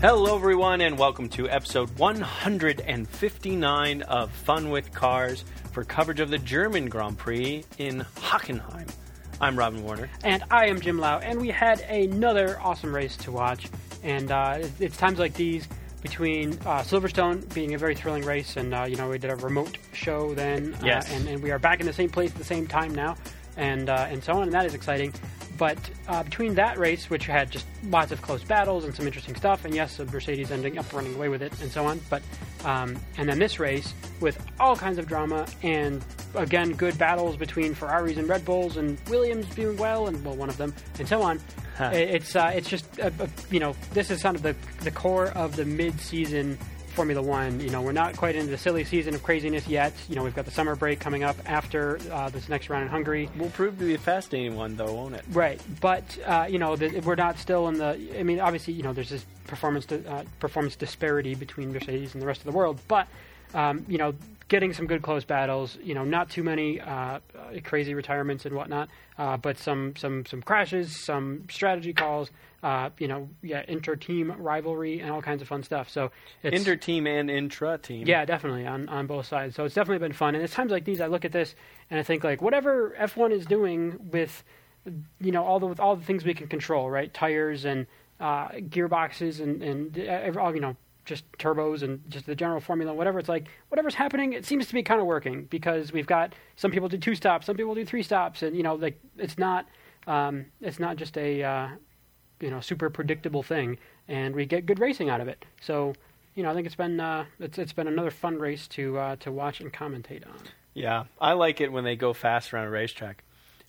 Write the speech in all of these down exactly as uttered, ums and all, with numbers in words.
Hello, everyone, and welcome to episode one hundred fifty-nine of Fun with Cars for coverage of the German Grand Prix in Hockenheim. I'm Robin Warner. And I am Jim Lau, and we had another awesome race to watch. And uh, it's times like these, between uh, Silverstone being a very thrilling race, and uh, you know we did a remote show then, yes. uh, and, and we are back in the same place at the same time now, and uh, and so on, and that is exciting. But uh, between that race, which had just lots of close battles and some interesting stuff, and yes, Mercedes ending up running away with it and so on, but um, and then this race with all kinds of drama and again good battles between Ferraris and Red Bulls and Williams doing well, and well one of them, and so on. Huh. It's uh, it's just uh, uh, you know this is kind of the the core of the mid-season Formula One. You know, we're not quite into the silly season of craziness yet. You know, we've got the summer break coming up after uh, this next round in Hungary. Will prove to be a fascinating one, though, won't it? Right, but uh, you know, the, we're not still in the. I mean, obviously, you know, there's this performance di- uh, performance disparity between Mercedes and the rest of the world, but um, you know, getting some good close battles. You know, not too many uh, crazy retirements and whatnot, uh, but some some some crashes, some strategy calls. Uh, you know, yeah, inter-team rivalry and all kinds of fun stuff. So it's, inter-team and intra-team. Yeah, definitely on, on both sides. So it's definitely been fun. And it's times like these I look at this and I think like whatever F one is doing with, you know, all the with all the things we can control, right? Tires and uh, gearboxes and and all, you know, just turbos and just the general formula, whatever. It's like whatever's happening, it seems to be kind of working because we've got some people do two stops, some people do three stops, and you know, like it's not um, it's not just a uh, you know, super predictable thing, and we get good racing out of it. So, you know, I think it's been uh, it's it's been another fun race to uh, to watch and commentate on. Yeah, I like it when they go fast around a racetrack.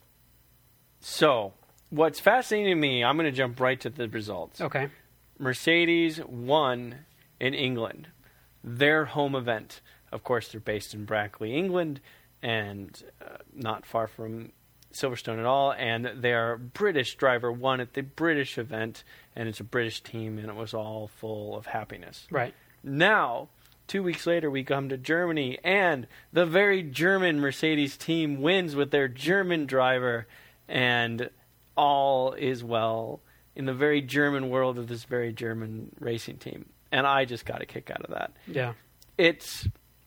So, what's fascinating to me, I'm going to jump right to the results. Okay. Mercedes won in England, their home event. Of course, they're based in Brackley, England, and uh, not far from Silverstone at all, and their British driver won at the British event, and it's a British team, and it was all full of happiness. Right. Now, two weeks later, we come to Germany, and the very German Mercedes team wins with their German driver, and all is well in the very German world of this very German racing team. And I just got a kick out of that. Yeah. It's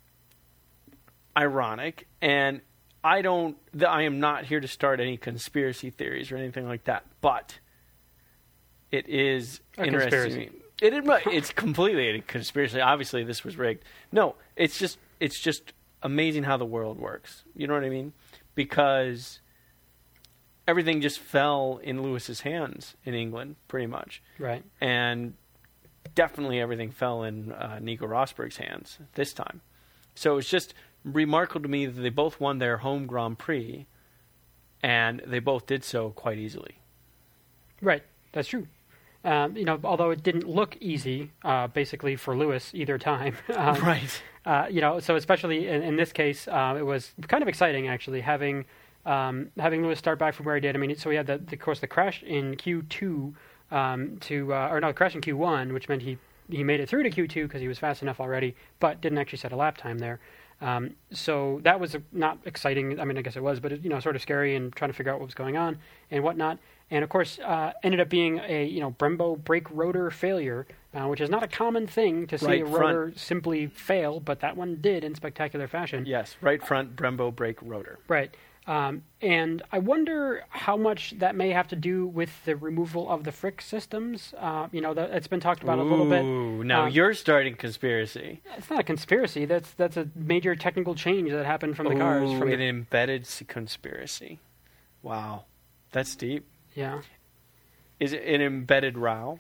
ironic, and I don't. I am not here to start any conspiracy theories or anything like that. But it is a interesting. It, it it's completely a conspiracy. Obviously, this was rigged. No, it's just it's just amazing how the world works. You know what I mean? Because everything just fell in Lewis's hands in England, pretty much. Right. And definitely everything fell in uh, Nico Rosberg's hands this time. So it's just remarkable to me that they both won their home Grand Prix, and they both did so quite easily. Right, that's true. Um, you know, although it didn't look easy, uh, basically for Lewis either time. um, right. Uh, you know, so especially in, in this case, uh, it was kind of exciting actually having um, having Lewis start back from where he did. I mean, so we had the, the of course the crash in Q two um, to uh, or no, the crash in Q one, which meant he he made it through to Q two because he was fast enough already, but didn't actually set a lap time there. Um, so that was not exciting. I mean, I guess it was, but it, you know, sort of scary and trying to figure out what was going on and whatnot. And of course, uh, ended up being a you know Brembo brake rotor failure, uh, which is not a common thing to see right a front. rotor simply fail, but that one did in spectacular fashion. Yes, right front Brembo brake rotor. Right. Um, and I wonder how much that may have to do with the removal of the Frick systems. Uh, you know, that, it's been talked about Ooh, a little bit. Now uh, you're starting conspiracy. It's not a conspiracy. That's that's a major technical change that happened from the Ooh, cars. From an the, embedded conspiracy. Wow, that's deep. Yeah. Is it an embedded row?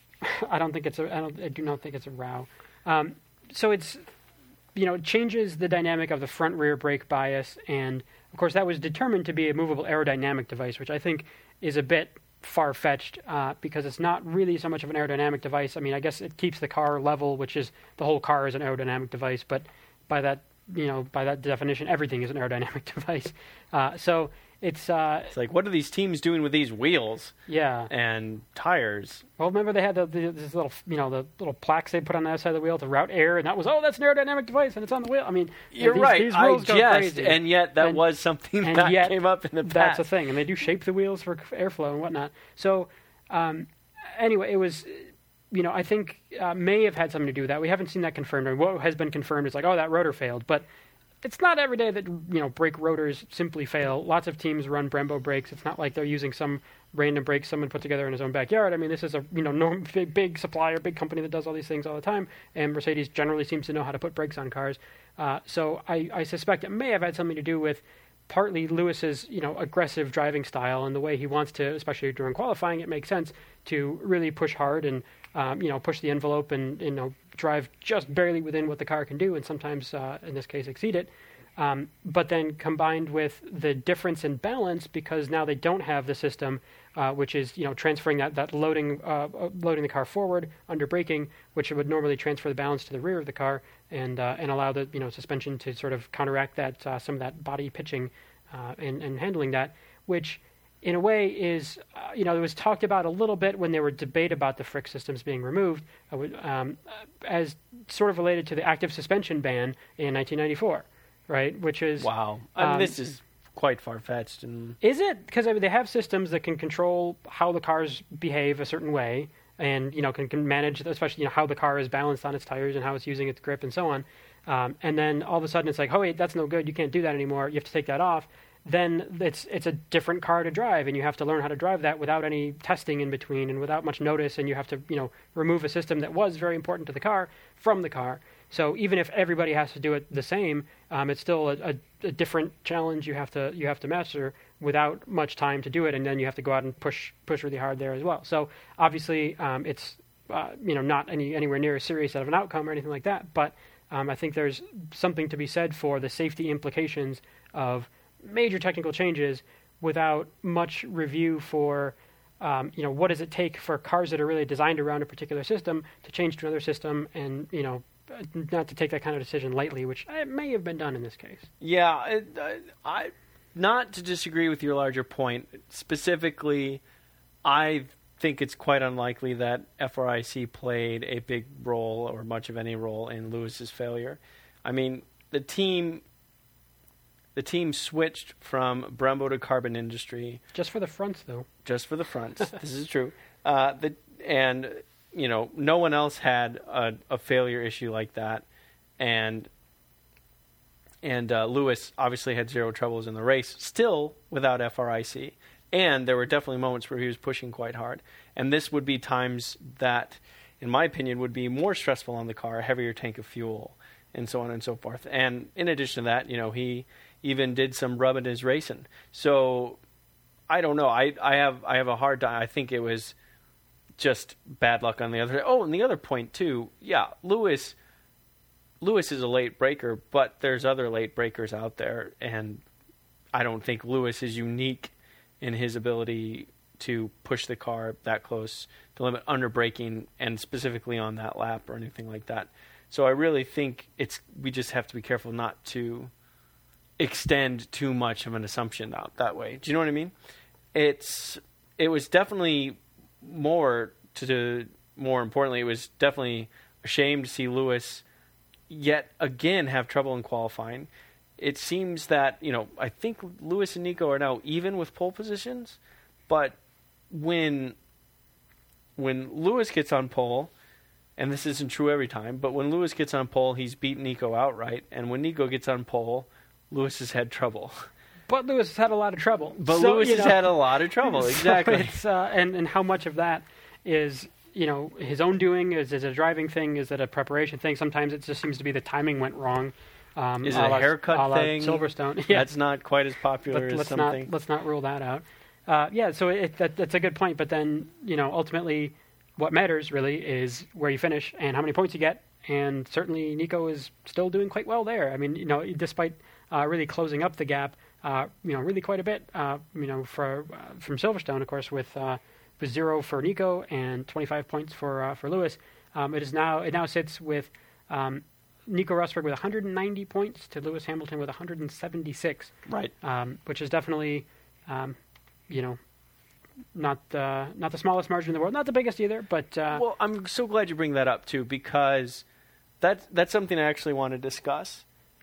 I don't think it's a. I don't. I do not think it's a row. Um, so it's, you know, it changes the dynamic of the front rear brake bias, and of course that was determined to be a movable aerodynamic device, which I think is a bit far-fetched uh, because it's not really so much of an aerodynamic device. I mean, I guess it keeps the car level, which is the whole car is an aerodynamic device, but by that, you know, by that definition, everything is an aerodynamic device. Uh, so it's uh, it's like, what are these teams doing with these wheels? Yeah, and tires. Well, remember they had the, the this little, you know, the little plaques they put on the outside of the wheel to route air, and that was, oh, that's an aerodynamic device, and it's on the wheel. I mean, you're these, right. These wheels I go jest, crazy. and yet that and, was something that yet, came up in the past. That's a thing, and they do shape the wheels for airflow and whatnot. So, um, anyway, it was you know, I think uh, may have had something to do with that. We haven't seen that confirmed. I mean, what has been confirmed is like, oh, that rotor failed. But it's not every day that, you know, brake rotors simply fail. Lots of teams run Brembo brakes. It's not like they're using some random brake someone put together in his own backyard. I mean, this is a, you know, norm, big, big supplier, big company that does all these things all the time. And Mercedes generally seems to know how to put brakes on cars. Uh, so I, I suspect it may have had something to do with partly Lewis's, you know, aggressive driving style and the way he wants to, especially during qualifying. It makes sense to really push hard and, um, you know, push the envelope and, you know, drive just barely within what the car can do, and sometimes, uh, in this case, exceed it. Um, but then combined with the difference in balance, because now they don't have the system, uh, which is, you know, transferring that, that loading uh, loading the car forward under braking, which would normally transfer the balance to the rear of the car and uh, and allow the, you know, suspension to sort of counteract that uh, some of that body pitching uh, and, and handling that, which in a way is, uh, you know, it was talked about a little bit when there were debate about the Frick systems being removed, uh, um, as sort of related to the active suspension ban in nineteen ninety-four. Right, which is wow. I mean, um, this is quite far fetched. And is it? Because I mean, they have systems that can control how the cars behave a certain way, and you know can, can manage, especially, you know, how the car is balanced on its tires and how it's using its grip and so on. Um, and then all of a sudden, it's like, oh wait, that's no good. You can't do that anymore. You have to take that off. Then it's it's a different car to drive, and you have to learn how to drive that without any testing in between and without much notice. And you have to, you know, remove a system that was very important to the car from the car. So even if everybody has to do it the same, um, it's still a, a, a different challenge you have to you have to master without much time to do it, and then you have to go out and push push really hard there as well. So obviously, um, it's uh, you know not any anywhere near as serious of an outcome or anything like that. But um, I think there's something to be said for the safety implications of major technical changes without much review for. Um, you know, what does it take for cars that are really designed around a particular system to change to another system, and you know. Not to take that kind of decision lightly, which may have been done in this case. Yeah, it, uh, I not to disagree with your larger point. Specifically, I think it's quite unlikely that F R I C played a big role or much of any role in Lewis's failure. I mean, the team the team switched from Brembo to Carbon Industry. Just for the fronts, though. Just for the fronts. This is true. Uh, the and. You know, no one else had a, a failure issue like that, and and uh, Lewis obviously had zero troubles in the race, still without F R I C, and there were definitely moments where he was pushing quite hard, and this would be times that, in my opinion, would be more stressful on the car, a heavier tank of fuel, and so on and so forth. And in addition to that, you know, he even did some rubbing his racing. So I don't know. I I have I have a hard time. I think it was. Just bad luck on the other. Oh, and the other point too. Yeah, Lewis. Lewis is a late breaker, but there's other late breakers out there, and I don't think Lewis is unique in his ability to push the car that close to limit under braking, and specifically on that lap or anything like that. So I really think it's we just have to be careful not to extend too much of an assumption out that way. Do you know what I mean? It's it was definitely. More to more importantly, it was definitely a shame to see Lewis yet again have trouble in qualifying. It seems that, you know, I think Lewis and Nico are now even with pole positions, but when when Lewis gets on pole, and this isn't true every time, but when Lewis gets on pole, he's beat Nico outright, and when Nico gets on pole, Lewis has had trouble. But Lewis has had a lot of trouble. But so, Lewis has know, had a lot of trouble, exactly. So it's, uh, and, and how much of that is, you know, his own doing? Is it a driving thing? Is it a preparation thing? Sometimes it just seems to be the timing went wrong. Um, is it a, a haircut a thing? Silverstone. Yeah. That's not quite as popular but as let's something. Not, let's not rule that out. Uh, yeah, so it, that, that's a good point. But then, you know, ultimately what matters really is where you finish and how many points you get. And certainly Nico is still doing quite well there. I mean, you know, despite uh, really closing up the gap, Uh, you know, really quite a bit. Uh, you know, for uh, from Silverstone, of course, with uh, with zero for Nico and twenty-five points for uh, for Lewis. Um, it is now it now sits with um, Nico Rosberg with one hundred ninety points to Lewis Hamilton with one hundred seventy-six. Right. Um, which is definitely, um, you know, not uh, not the smallest margin in the world, not the biggest either. But uh, well, I'm so glad you bring that up too, because that's that's something I actually want to discuss.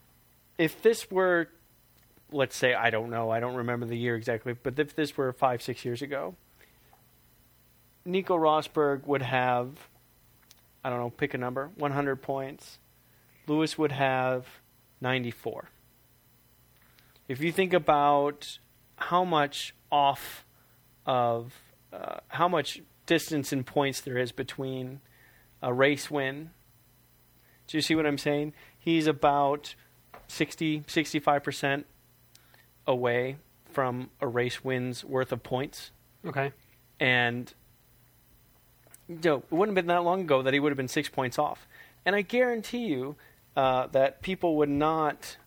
If this were let's say, I don't know, I don't remember the year exactly, but if this were five, six years ago, Nico Rosberg would have I don't know, pick a number, one hundred points, Lewis would have ninety-four. If you think about how much off of, uh, how much distance in points there is between a race win, do you see what I'm saying? He's about sixty, sixty-five percent away from a race win's worth of points. Okay. And you know, it wouldn't have been that long ago that he would have been six points off. And I guarantee you uh, that people would not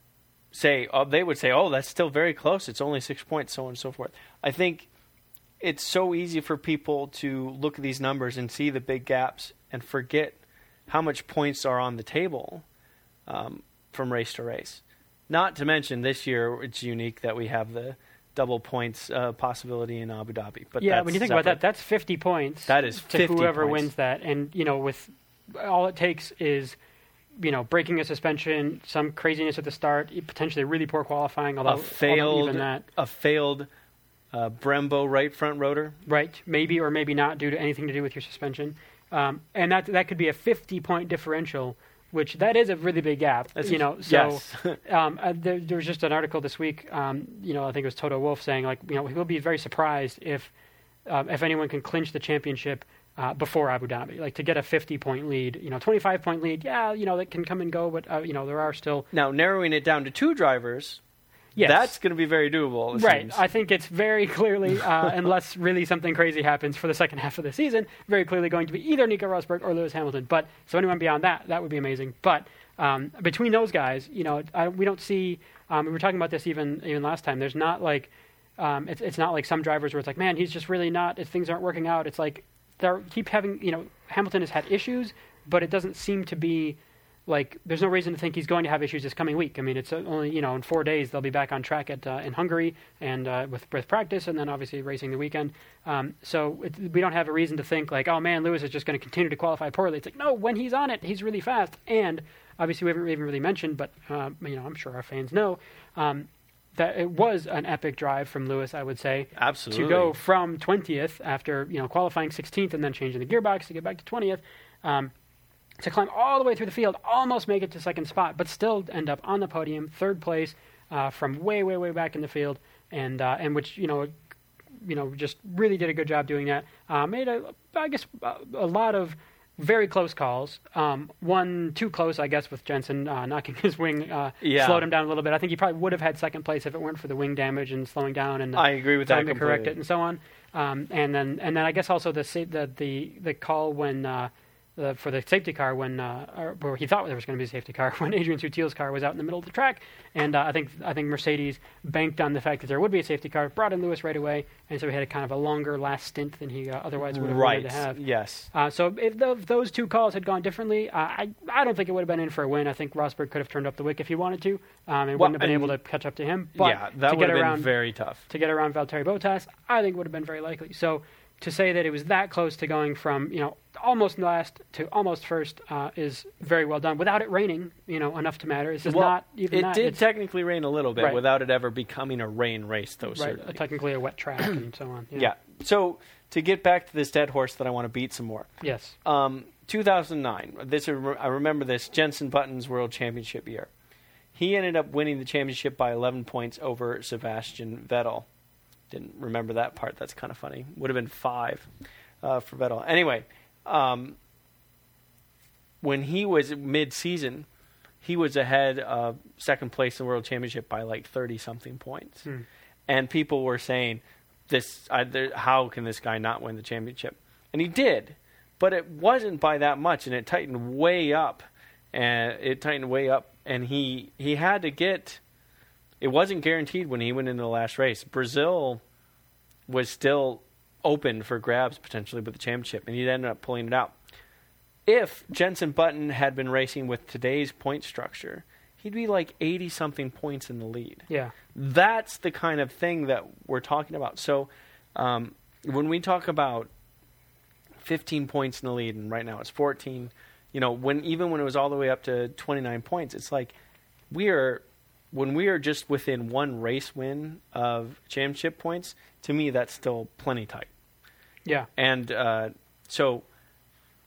say, oh, they would say, oh, that's still very close. It's only six points, so on and so forth. I think it's so easy for people to look at these numbers and see the big gaps and forget how much points are on the table um, from race to race. Not to mention this year it's unique that we have the double points uh, possibility in Abu Dhabi. But yeah, that's when you think separate. about that, that's fifty points. That is to fifty whoever points. wins that, and you know, with all it takes is, you know, breaking a suspension, some craziness at the start, potentially really poor qualifying. Although, a failed, although even that, a failed uh, Brembo right front rotor. right? Maybe or maybe not due to anything to do with your suspension, um, and that that could be a fifty point differential. Which that is a really big gap, That's you know. So yes. um, uh, there, there was just an article this week, um, you know, I think it was Toto Wolff saying, like, you know, he'll be very surprised if um, if anyone can clinch the championship uh, before Abu Dhabi, like to get a fifty point lead, you know, twenty-five point lead. Yeah, you know, that can come and go, but uh, you know, there are still Now narrowing it down to two drivers. yes. That's going to be very doable. It Right. seems. I think it's very clearly, uh, unless really something crazy happens for the second half of the season, very clearly going to be either Nico Rosberg or Lewis Hamilton. But so anyone beyond that, that would be amazing. But um, between those guys, you know, I, we don't see. Um, we were talking about this even even last time. There's not like um, it's it's not like some drivers where it's like, man, he's just really not. If things aren't working out, it's like they keep having. You know, Hamilton has had issues, but it doesn't seem to be. Like, there's no reason to think he's going to have issues this coming week. I mean, it's only, you know, in four days they'll be back on track at uh, in Hungary and uh, with with practice, and then obviously racing the weekend. Um, so it, we don't have a reason to think like, oh man, Lewis is just going to continue to qualify poorly. It's like, no, when he's on it, he's really fast. And obviously we haven't even really mentioned, but uh, you know, I'm sure our fans know um, that it was an epic drive from Lewis. I would say Absolutely. to go from twentieth after you know qualifying sixteenth and then changing the gearbox to get back to twentieth. Um, to climb all the way through the field, almost make it to second spot, but still end up on the podium, third place, uh, from way, way, way back in the field, and uh, and which you know, you know, just really did a good job doing that. Uh, made a, I guess, a, a lot of very close calls. Um, one too close, I guess, with Jensen uh, knocking his wing, uh, Yeah. slowed him down a little bit. I think he probably would have had second place if it weren't for the wing damage and slowing down and uh, I agree with that time to correct completely. it and so on. Um, and then and then I guess also the sa- the the, the call when. Uh, Uh, for the safety car when, uh, or, or he thought there was going to be a safety car when Adrian Sutil's car was out in the middle of the track, and uh, I think I think Mercedes banked on the fact that there would be a safety car, brought in Lewis right away, and so he had a kind of a longer last stint than he uh, otherwise would have Right. wanted to have. Yes. Uh, so if, the, if those two calls had gone differently, uh, I I don't think it would have been in for a win. I think Rosberg could have turned up the wick if he wanted to, um, and Well, wouldn't have been and- able to catch up to him. But yeah, that to would get have been around very tough. to get around Valtteri Bottas, I think would have been very likely. So to say that it was that close to going from, you know, almost last to almost first uh, is very well done without it raining, you know, enough to matter. It's just Well, not even it that. did It's, technically rain a little bit Right. without it ever becoming a rain race, though, right, certainly. uh, technically a wet track and so on. Yeah. Yeah. So to get back to this dead horse that I want to beat some more. Yes. Um, two thousand nine. This I remember this Jenson Button's World Championship year. He ended up winning the championship by eleven points over Sebastian Vettel. Didn't remember that part. That's kind of funny. Would have been five uh, for Vettel. Anyway, um, when he was mid-season, he was ahead of second place in the World Championship by like thirty-something points. Hmm. And people were saying, "This, I, there, how can this guy not win the championship?" And he did, but it wasn't by that much, and it tightened way up, and it tightened way up, and he he had to get. It wasn't guaranteed when he went into the last race. Brazil was still open for grabs potentially with the championship, and he ended up pulling it out. If Jenson Button had been racing with today's point structure, he'd be like eighty-something points in the lead. Yeah. That's the kind of thing that we're talking about. So um, when we talk about fifteen points in the lead, and right now it's fourteen, you know, when even when it was all the way up to twenty-nine points, it's like we are when we are just within one race win of championship points. To me, that's still plenty tight. Yeah. And uh, so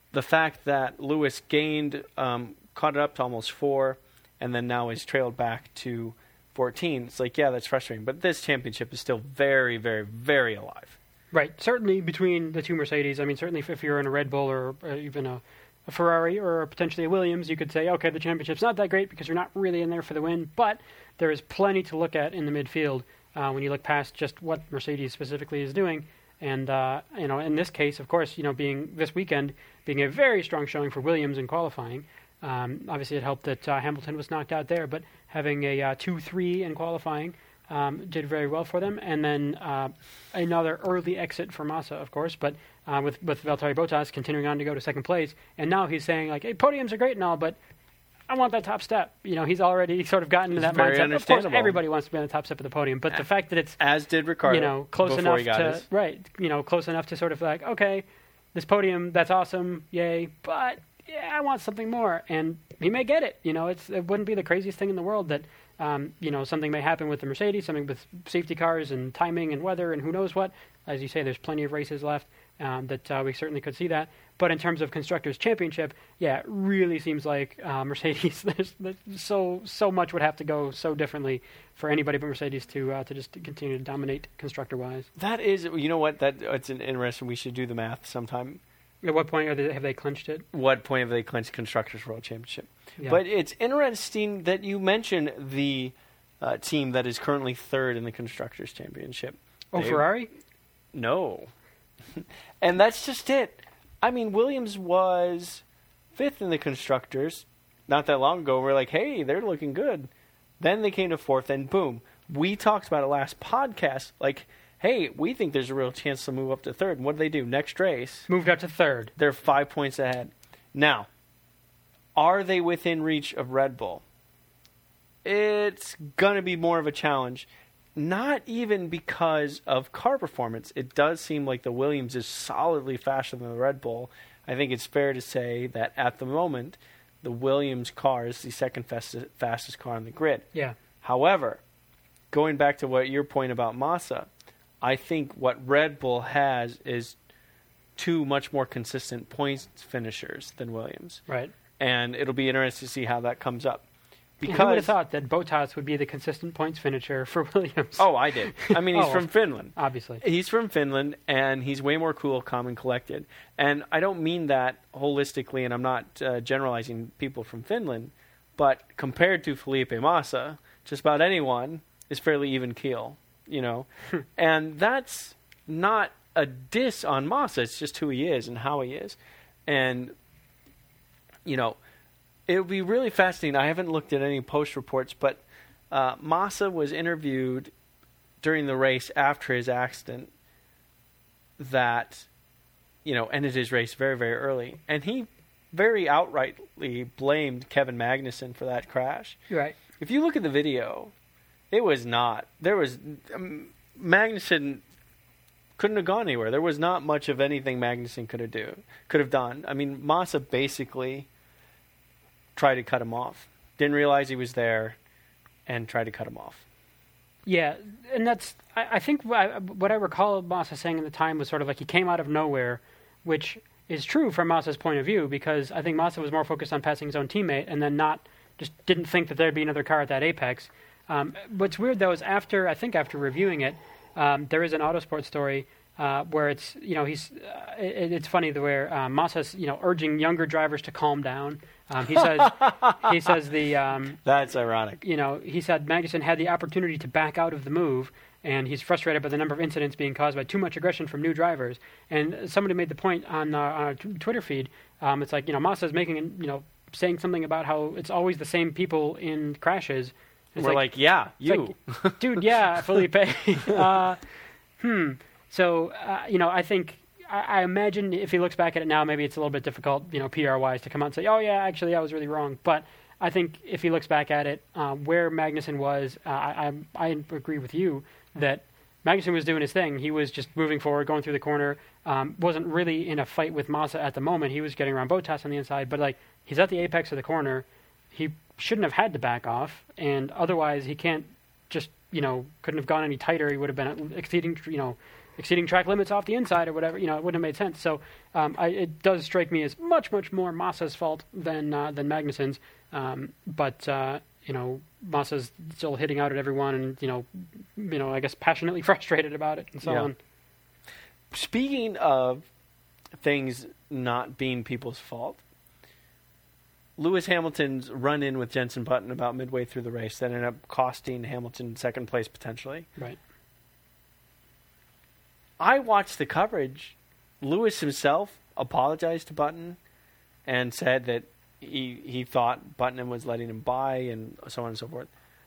the fact that Lewis gained, um, caught it up to almost four, and then now is trailed back to fourteen. It's like, yeah, that's frustrating. But this championship is still very, very, very alive. Right. Certainly between the two Mercedes. I mean, certainly if, if you're in a Red Bull or uh, even a, a Ferrari or potentially a Williams, you could say, okay, the championship's not that great because you're not really in there for the win. But there is plenty to look at in the midfield uh, when you look past just what Mercedes specifically is doing. And, uh, you know, in this case, of course, you know, being this weekend, being a very strong showing for Williams in qualifying. Um, obviously, it helped that uh, Hamilton was knocked out there, but having a uh, two three in qualifying um, did very well for them. And then uh, another early exit for Massa, of course, but uh, with, with Valtteri Bottas continuing on to go to second place. And now he's saying, like, hey, podiums are great and all, but I want that top step. You know, he's already sort of gotten into that very mindset. Of course, everybody wants to be on the top step of the podium, but the fact that it's, as did Ricciardo, you know, close before enough he got to his. right, you know, close enough to sort of like, okay, this podium, that's awesome, yay, but yeah, I want something more, and he may get it. You know, it's it wouldn't be the craziest thing in the world that um, you know, something may happen with the Mercedes, something with safety cars and timing and weather and who knows what. As you say, there's plenty of races left um, that uh, we certainly could see that. But in terms of Constructors' Championship, yeah, it really seems like uh, Mercedes, there's, there's so so much would have to go so differently for anybody but Mercedes to uh, to just continue to dominate constructor-wise. That is, you know what, that it's an interesting, we should do the math sometime. At what point are they, have they clinched it? What point have they clinched Constructors' World Championship? Yeah. But it's interesting that you mention the uh, team that is currently third in the Constructors' Championship. Oh, They- Ferrari? No. And that's just it. I mean, Williams was fifth in the Constructors not that long ago. We're like, hey, they're looking good. Then they came to fourth, and boom. We talked about it last podcast. Like, hey, we think there's a real chance to move up to third. And what do they do? Next race, Moved up to third. they're five points ahead. Now, are they within reach of Red Bull? It's going to be more of a challenge. Not even because of car performance. It does seem like the Williams is solidly faster than the Red Bull. I think it's fair to say that at the moment, the Williams car is the second fastest, fastest car on the grid. Yeah. However, going back to what your point about Massa, I think what Red Bull has is two much more consistent points finishers than Williams. Right. And it'll be interesting to see how that comes up. Because who would have Because thought that Bottas would be the consistent points finisher for Williams? oh, I did. I mean, he's Oh. from Finland. Obviously. He's from Finland, and he's way more cool, calm, and collected. And I don't mean that holistically, and I'm not uh, generalizing people from Finland, but compared to Felipe Massa, just about anyone is fairly even keel, you know? And that's not a diss on Massa. It's just who he is and how he is. And, you know, it would be really fascinating. I haven't looked at any post reports, but uh, Massa was interviewed during the race after his accident that, you know, ended his race very, very early. And he very outrightly blamed Kevin Magnussen for that crash. You're right. If you look at the video, it was not. There was um, Magnussen couldn't have gone anywhere. There was not much of anything Magnussen could have do could have done. I mean, Massa basically tried to cut him off. Didn't realize he was there, and tried to cut him off. Yeah, and that's, I, I think what I, what I recall Massa saying at the time was sort of like he came out of nowhere, which is true from Massa's point of view, because I think Massa was more focused on passing his own teammate and then not, just didn't think that there'd be another car at that apex. Um, what's weird, though, is after, I think after reviewing it, um, there is an Autosport story uh, where it's, you know, he's, uh, it, it's funny the where uh, Massa's, you know, urging younger drivers to calm down. Um, he says, he says the, um, That's ironic. you know, he said Magnussen had the opportunity to back out of the move, and he's frustrated by the number of incidents being caused by too much aggression from new drivers. And somebody made the point on, uh, on our t- Twitter feed. Um, it's like, you know, Massa's making, you know, saying something about how it's always the same people in crashes. It's We're like, yeah, it's you. like, dude, yeah, Felipe. uh, hmm. So, uh, you know, I think, I, I imagine if he looks back at it now, maybe it's a little bit difficult, you know, P R-wise, to come out and say, oh, yeah, actually, I was really wrong. But I think if he looks back at it, uh, where Magnussen was, uh, I, I, I agree with you that Magnussen was doing his thing. He was just moving forward, going through the corner, um, wasn't really in a fight with Massa at the moment. He was getting around Bottas on the inside, but, like, he's at the apex of the corner. He shouldn't have had to back off, and otherwise he can't just, you know, couldn't have gone any tighter. He would have been exceeding, you know, exceeding track limits off the inside or whatever. You know, it wouldn't have made sense. So um, I, it does strike me as much, much more Massa's fault than uh, than Magnussen's. Um, but uh, you know, Massa's still hitting out at everyone, and you know, you know, I guess passionately frustrated about it and so Yeah. on. Speaking of things not being people's fault, Lewis Hamilton's run-in with Jenson Button about midway through the race that ended up costing Hamilton second place potentially. Right. I watched the coverage. Lewis himself apologized to Button and said that he he thought Button was letting him by and so on and so forth.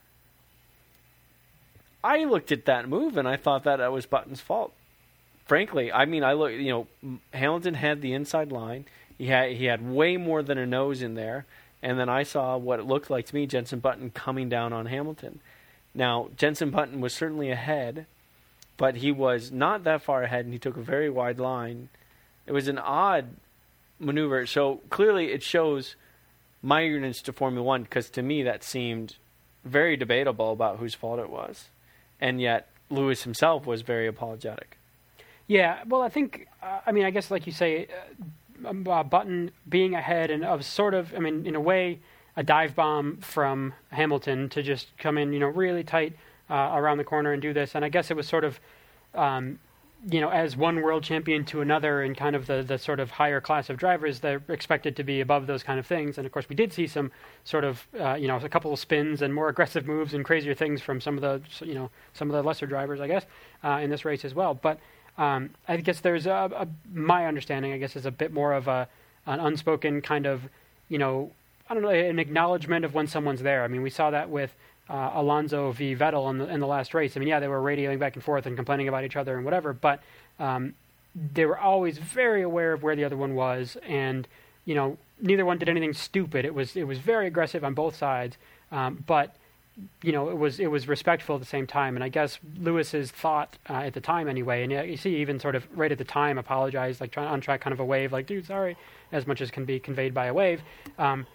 I looked at that move and I thought that that was Button's fault. Frankly, I mean, I look. You know, Hamilton had the inside line. He had he had way more than a nose in there, and then I saw what it looked like to me, Jenson Button coming down on Hamilton. Now, Jenson Button was certainly ahead, but he was not that far ahead, and he took a very wide line. It was an odd maneuver. So clearly, it shows my ignorance to Formula One, because to me that seemed very debatable about whose fault it was, and yet Lewis himself was very apologetic. Yeah, well, I think, uh, I mean, I guess like you say, uh, uh, Button being ahead and of sort of, I mean, in a way, a dive bomb from Hamilton to just come in, you know, really tight uh, around the corner and do this. And I guess it was sort of, um, you know, as one world champion to another and kind of the, the sort of higher class of drivers, they're expected to be above those kind of things. And of course, we did see some sort of, uh, you know, a couple of spins and more aggressive moves and crazier things from some of the, you know, some of the lesser drivers, I guess, uh, in this race as well. But Um, I guess there's a, a my understanding, I guess, is a bit more of a an unspoken kind of, you know, I don't know, an acknowledgement of when someone's there. I mean, we saw that with uh, Alonso v. Vettel in the, in the last race. I mean, yeah, they were radioing back and forth and complaining about each other and whatever, but um, they were always very aware of where the other one was, and you know, neither one did anything stupid. It was it was very aggressive on both sides, um, but. You know, it was it was respectful at the same time, and I guess Lewis's thought uh, at the time anyway, and you see even sort of right at the time apologized, like trying on track, kind of a wave, like dude, sorry, as much as can be conveyed by a wave, um,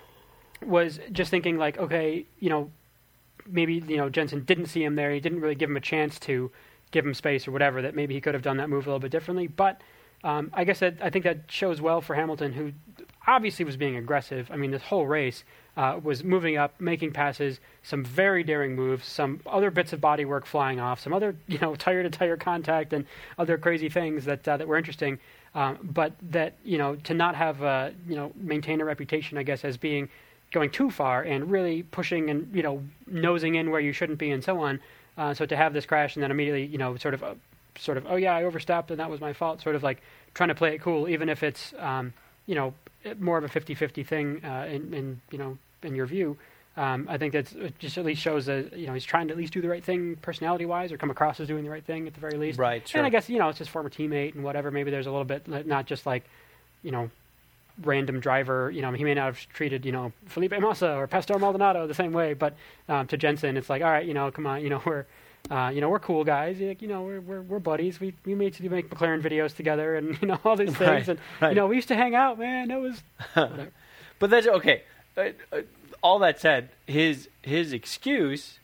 was just thinking like, okay, you know, maybe you know Jenson didn't see him there, he didn't really give him a chance to give him space or whatever, that maybe he could have done that move a little bit differently, but um, I guess that I think that shows well for Hamilton, who obviously was being aggressive. I mean, this whole race. Uh, was moving up, making passes, some very daring moves, some other bits of body work flying off, some other, you know, tire-to-tire contact and other crazy things that uh, that were interesting. Um, but that, you know, to not have, uh, you know, maintain a reputation, I guess, as being going too far and really pushing and, you know, nosing in where you shouldn't be and so on. Uh, so to have this crash and then immediately, you know, sort of, uh, sort of, oh yeah, I overstepped and that was my fault, sort of like trying to play it cool, even if it's, um, you know, more of a fifty-fifty thing uh, in, in, you know, in your view, um, I think that's it just at least shows that, you know, he's trying to at least do the right thing personality-wise, or come across as doing the right thing at the very least. Right, sure. And I guess, you know, it's his former teammate and whatever. Maybe there's a little bit, not just like, you know, random driver. You know, he may not have treated, you know, Felipe Massa or Pastor Maldonado the same way, but um, to Jenson, it's like, all right, you know, come on, you know, we're, uh, you know, we're cool guys. Like, you know, we're we're we're buddies. We we made to make McLaren videos together, and you know all these things. Right, and right. you know, we used to hang out, man. It was. But that's okay. Uh, uh, all that said, his his excuse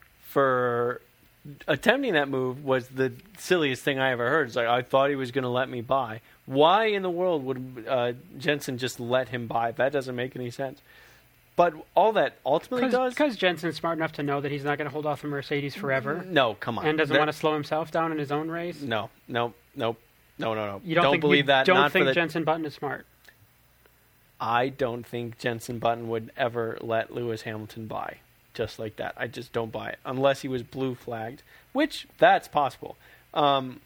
for attempting that move was the silliest thing I ever heard. It's like, I thought he was going to let me by. Why in the world would uh, Jenson just let him by? That doesn't make any sense. But all that ultimately does... Because Jenson's smart enough to know that he's not going to hold off a Mercedes forever. No, come on. And doesn't There- want to slow himself down in his own race. No, no, no, no, no, no. You don't, think, believe you that. Don't Not think for the, Jenson Button is smart. I don't think Jenson Button would ever let Lewis Hamilton by just like that. I just don't buy it. Unless he was blue flagged, which that's possible. Um,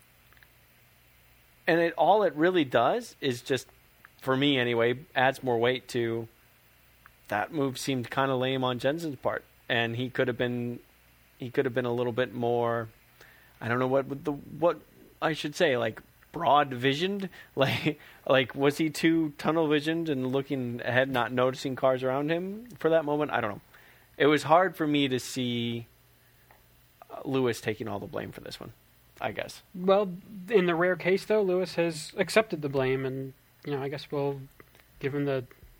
and it all it really does is just, for me anyway, adds more weight to that move seemed kind of lame on Jenson's part. And he could have been he could have been a little bit more, I don't know what would the what I should say, like broad visioned, like like was he too tunnel visioned and looking ahead, not noticing cars around him for that moment? I don't know. It was hard for me to see Lewis taking all the blame for this one, I guess. Well, in the rare case, though, Lewis has accepted the blame, and you know, I guess we'll give him the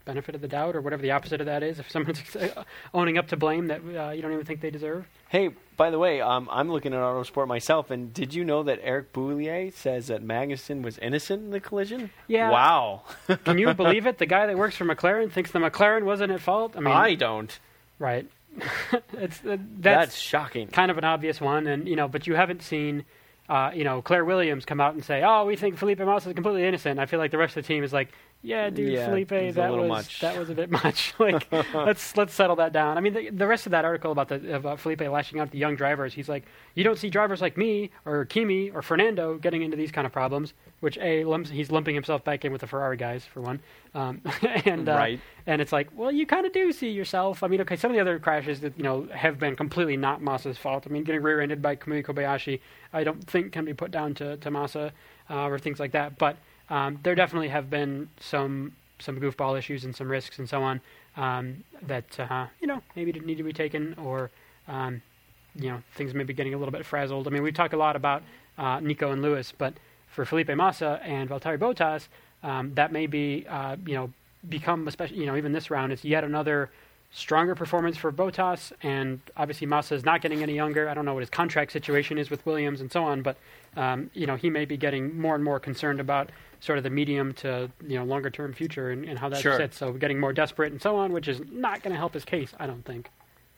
benefit of the doubt, or whatever the opposite of that is. If someone's owning up to blame that uh, you don't even think they deserve. Hey, by the way, um, I'm looking at Autosport myself, and did you know that Eric Boulier says that Magnussen was innocent in the collision? Yeah. Wow. Can you believe it? The guy that works for McLaren thinks the McLaren wasn't at fault. I mean, I don't. Right. it's uh, that's, that's shocking. Kind of an obvious one, and you know, but you haven't seen. Uh, you know, Claire Williams come out and say, "Oh, we think Felipe Massa is completely innocent." I feel like the rest of the team is like, "Yeah, dude, yeah, Felipe, that was much. that was a bit much." Like, let's let's settle that down. I mean, the, the rest of that article about the about Felipe lashing out at the young drivers, he's like, "You don't see drivers like me or Kimi or Fernando getting into these kind of problems." Which a lumps, he's lumping himself back in with the Ferrari guys for one, um, and uh, right. and it's like, well, you kind of do see yourself. I mean, okay, some of the other crashes that you know have been completely not Massa's fault. I mean, getting rear-ended by Kamui Kobayashi, I don't think can be put down to to Massa uh, or things like that. But um, there definitely have been some some goofball issues and some risks and so on um, that uh, you know maybe didn't need to be taken, or um, you know things may be getting a little bit frazzled. I mean, we talk a lot about uh, Nico and Lewis, but for Felipe Massa and Valtteri Bottas, um, that may be, uh, you know, become, especially, you know, even this round, it's yet another stronger performance for Bottas, and obviously Massa is not getting any younger. I don't know what his contract situation is with Williams and so on, but, um, you know, he may be getting more and more concerned about sort of the medium to, you know, longer-term future and, and how that sure. sits. So getting more desperate and so on, which is not going to help his case, I don't think.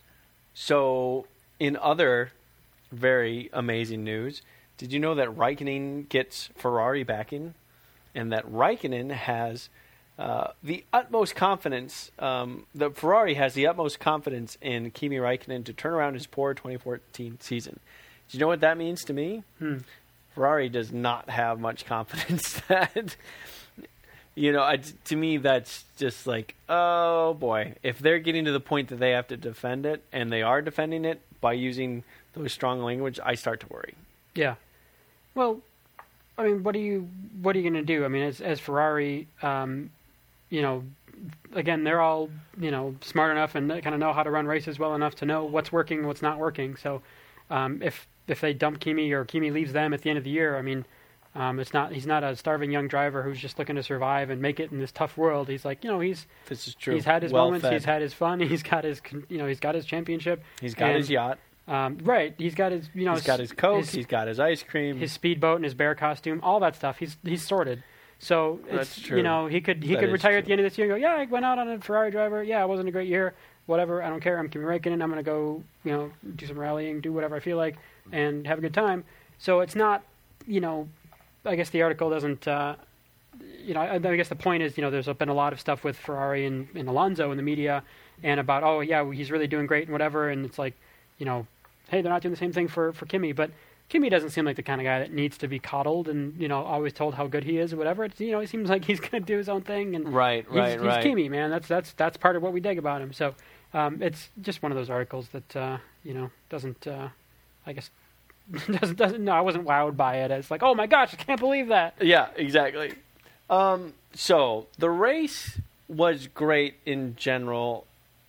So, in other very amazing news, did you know that Raikkonen gets Ferrari backing, and that Raikkonen has uh, the utmost confidence, um, the Ferrari has the utmost confidence in Kimi Raikkonen to turn around his poor twenty fourteen season. Do you know what that means to me? Hmm. Ferrari does not have much confidence that, you know, I, to me that's just like, oh boy, if they're getting to the point that they have to defend it, and they are defending it by using those strong language, I start to worry. Yeah. Well, I mean, what are you what are you going to do? I mean, as as Ferrari, um, you know, again, they're all you know smart enough and kind of know how to run races well enough to know what's working and what's not working. So, um, if if they dump Kimi or Kimi leaves them at the end of the year, I mean, um, it's not he's not a starving young driver who's just looking to survive and make it in this tough world. He's like, you know, he's this is true. He's had his well moments. Fed. He's had his fun. He's got his you know he's got his championship. He's got and, his yacht. Um, right, he's got his, you know, he's got his Coke, his, he's got his ice cream, his speedboat, and his bear costume, all that stuff. He's he's sorted. So it's That's true. you know he could he That could is retire true. at the end of this year and go, yeah, I went out on a Ferrari driver. Yeah, it wasn't a great year. Whatever, I don't care. I'm Kimi Raikkonen. I'm gonna go, you know, do some rallying, do whatever I feel like, and have a good time. So it's not, you know, I guess the article doesn't. Uh, you know, I, I guess the point is, you know, there's been a lot of stuff with Ferrari and, and Alonso in the media, and about, oh yeah, he's really doing great and whatever, and it's like, you know, hey, they're not doing the same thing for, for Kimi, but Kimi doesn't seem like the kind of guy that needs to be coddled and, you know, always told how good he is or whatever. It's, you know, he seems like he's going to do his own thing. And right, he's, right, he's right. Kimi, man. That's that's that's part of what we dig about him. So um, it's just one of those articles that, uh, you know, doesn't, uh, I guess, doesn't, doesn't, no, I wasn't wowed by it. It's like, oh my gosh, I can't believe that. Yeah, exactly. Um, so the race was great in general.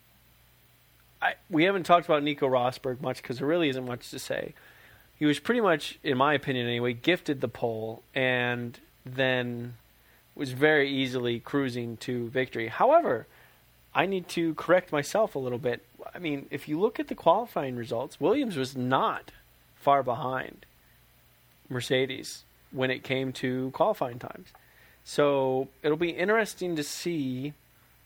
I, we haven't talked about Nico Rosberg much because there really isn't much to say. He was pretty much, in my opinion anyway, gifted the pole and then was very easily cruising to victory. However, I need to correct myself a little bit. I mean, if you look at the qualifying results, Williams was not far behind Mercedes when it came to qualifying times. So it'll be interesting to see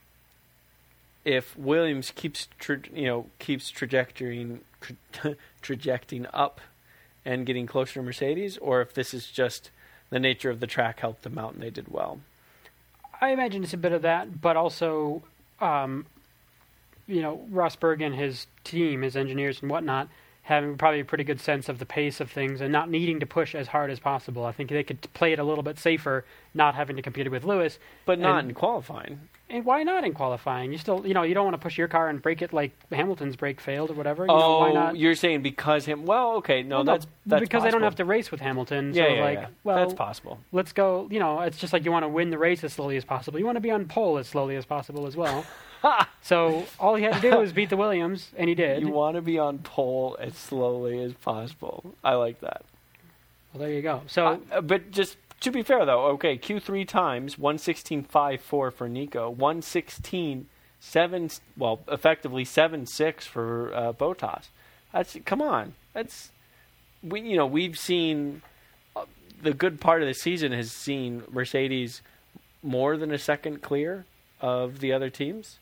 if Williams keeps, tra- you know, keeps trajectorying, tra- trajecting up and getting closer to Mercedes, or if this is just the nature of the track helped them out and they did well. I imagine it's a bit of that, but also, um, you know, Rosberg and his team, his engineers and whatnot, having probably a pretty good sense of the pace of things and not needing to push as hard as possible. I think they could play it a little bit safer, not having to compete with Lewis. But not and, in qualifying. And why not in qualifying? You still, you know, you don't want to push your car and break it like Hamilton's brake failed or whatever. You oh, know, why not? You're saying because him? Well, okay, no, well, that's no, that's because possible. they don't have to race with Hamilton. Yeah, so yeah, like, yeah. well, That's possible. Let's go. You know, it's just like you want to win the race as slowly as possible. You want to be on pole as slowly as possible as well. So all he had to do was beat the Williams, and he did. You want to be on pole as slowly as possible. I like that. Well, there you go. So, uh, but just To be fair, though, okay, Q three times, one sixteen point five four for Nico, one sixteen seven, well, effectively seven six for uh, Bottas. That's, come on. That's, we you know, we've seen, uh, the good part of the season has seen Mercedes more than a second clear of the other teams.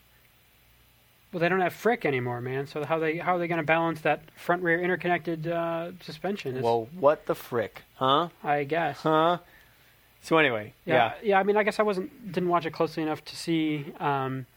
Well, they don't have Frick anymore, man. So how they how are they going to balance that front rear interconnected uh, suspension? It's, well, what the frick, huh? I guess. Huh? So anyway, yeah, yeah, yeah. I mean, I guess I wasn't didn't watch it closely enough to see, um,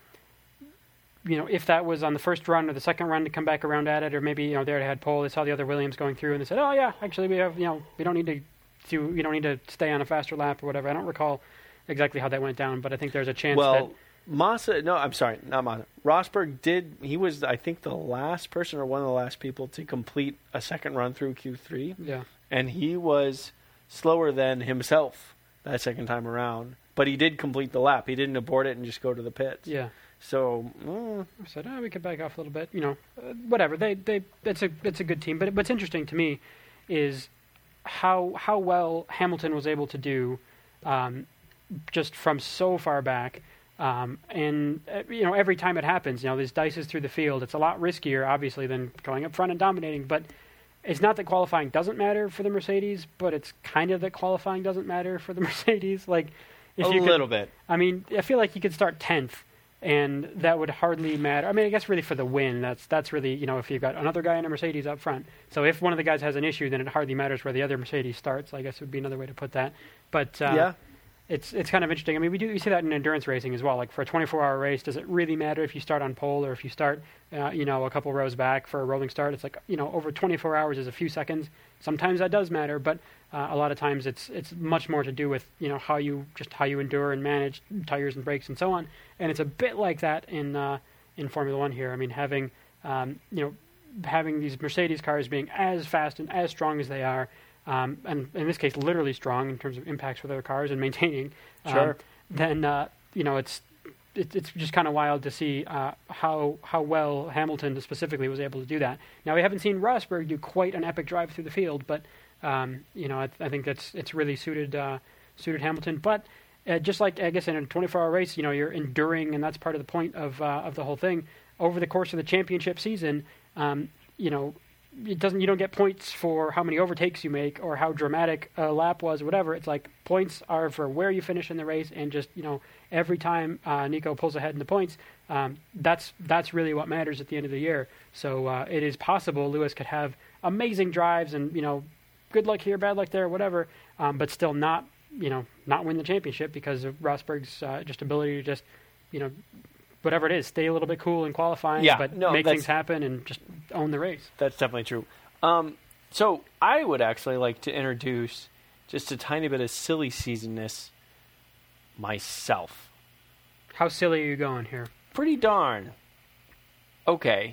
you know, if that was on the first run or the second run to come back around at it, or maybe you know they already had pole. They saw the other Williams going through, and they said, "Oh yeah, actually we have you know we don't need to do you don't need to stay on a faster lap or whatever." I don't recall exactly how that went down, but I think there's a chance well, that. Massa, no, I'm sorry, not Massa. Rosberg did, he was, I think, the last person or one of the last people to complete a second run through Q three. Yeah. And he was slower than himself that second time around. But he did complete the lap. He didn't abort it and just go to the pits. Yeah. So, mm. I said, oh, we could back off a little bit. You know, uh, whatever. They, they, it's a, it's a good team. But what's interesting to me is how, how well Hamilton was able to do, um, just from so far back. Um, and, uh, you know, every time it happens, you know, there's dices through the field. It's a lot riskier, obviously, than going up front and dominating. But it's not that qualifying doesn't matter for the Mercedes, but it's kind of that qualifying doesn't matter for the Mercedes. Like, if a you could, little bit. I mean, I feel like you could start tenth, and that would hardly matter. I mean, I guess really for the win, that's that's really, you know, if you've got another guy in a Mercedes up front. So if one of the guys has an issue, then it hardly matters where the other Mercedes starts, I guess would be another way to put that. But uh, yeah. It's it's kind of interesting. I mean, we do we see that in endurance racing as well. Like for a twenty-four hour race, does it really matter if you start on pole or if you start, uh, you know, a couple rows back for a rolling start? It's like, you know, over twenty-four hours is a few seconds. Sometimes that does matter, but uh, a lot of times it's it's much more to do with, you know, how you just how you endure and manage tires and brakes and so on. And it's a bit like that in uh, in Formula One here. I mean, having um, you know having these Mercedes cars being as fast and as strong as they are. Um, and in this case, literally strong in terms of impacts with other cars and maintaining. Sure. Um, then uh, you know it's it, it's just kind of wild to see uh, how how well Hamilton specifically was able to do that. Now we haven't seen Rosberg do quite an epic drive through the field, but um, you know I, I think that's it's really suited uh, suited Hamilton. But uh, just like I guess in a twenty-four hour race, you know you're enduring, and that's part of the point of uh, of the whole thing. Over the course of the championship season, um, you know. It doesn't. You don't get points for how many overtakes you make or how dramatic a lap was, or whatever. It's like points are for where you finish in the race, and just you know every time uh, Nico pulls ahead in the points, um, that's that's really what matters at the end of the year. So uh, it is possible Lewis could have amazing drives and you know good luck here, bad luck there, whatever, um, but still not you know not win the championship because of Rosberg's uh, just ability to just you know. Whatever it is, stay a little bit cool in qualifying, yeah, but no, make things happen and just own the race. That's definitely true. Um, so I would actually like to introduce just a tiny bit of silly seasonness myself. How silly are you going here? Pretty darn. Okay.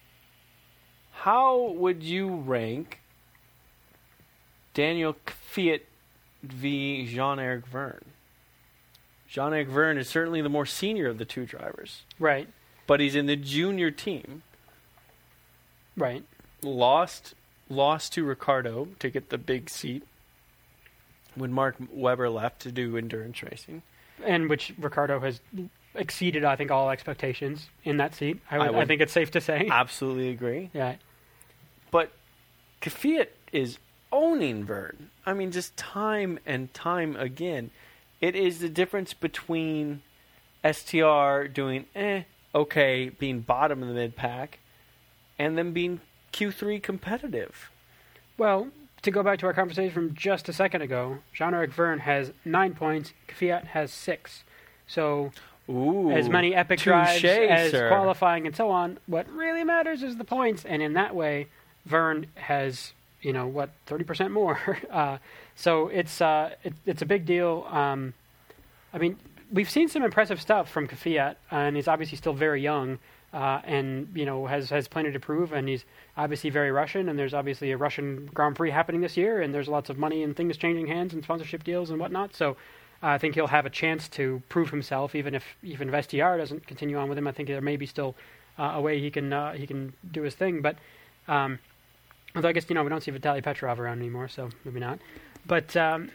How would you rank Daniel Kvyat v. Jean-Eric Vergne? Jean-Eric Vergne is certainly the more senior of the two drivers. Right. But he's in the junior team. Right. Lost lost to Ricciardo to get the big seat when Mark Webber left to do endurance racing. And which Ricciardo has exceeded, I think, all expectations in that seat. I, would, I, would I think it's safe to say. Absolutely agree. Yeah. But Kvyat is owning Vergne. I mean, just time and time again. It is the difference between S T R doing eh, okay, being bottom of the mid-pack, and them being Q three competitive. Well, to go back to our conversation from just a second ago, Jean-Eric Vergne has nine points, Kvyat has six. So Ooh, as many epic touche, drives as sir. qualifying and so on, what really matters is the points. And in that way, Vergne has, you know, what, thirty percent more. uh, so it's uh, it, it's a big deal. Um, I mean, we've seen some impressive stuff from Kvyat, and he's obviously still very young, uh, and you know has has plenty to prove. And he's obviously very Russian, and there's obviously a Russian Grand Prix happening this year, and there's lots of money and things changing hands and sponsorship deals and whatnot. So uh, I think he'll have a chance to prove himself, even if even if S T R doesn't continue on with him. I think there may be still uh, a way he can uh, he can do his thing, but. Um, Although I guess, you know, we don't see Vitaly Petrov around anymore, so maybe not. But, um,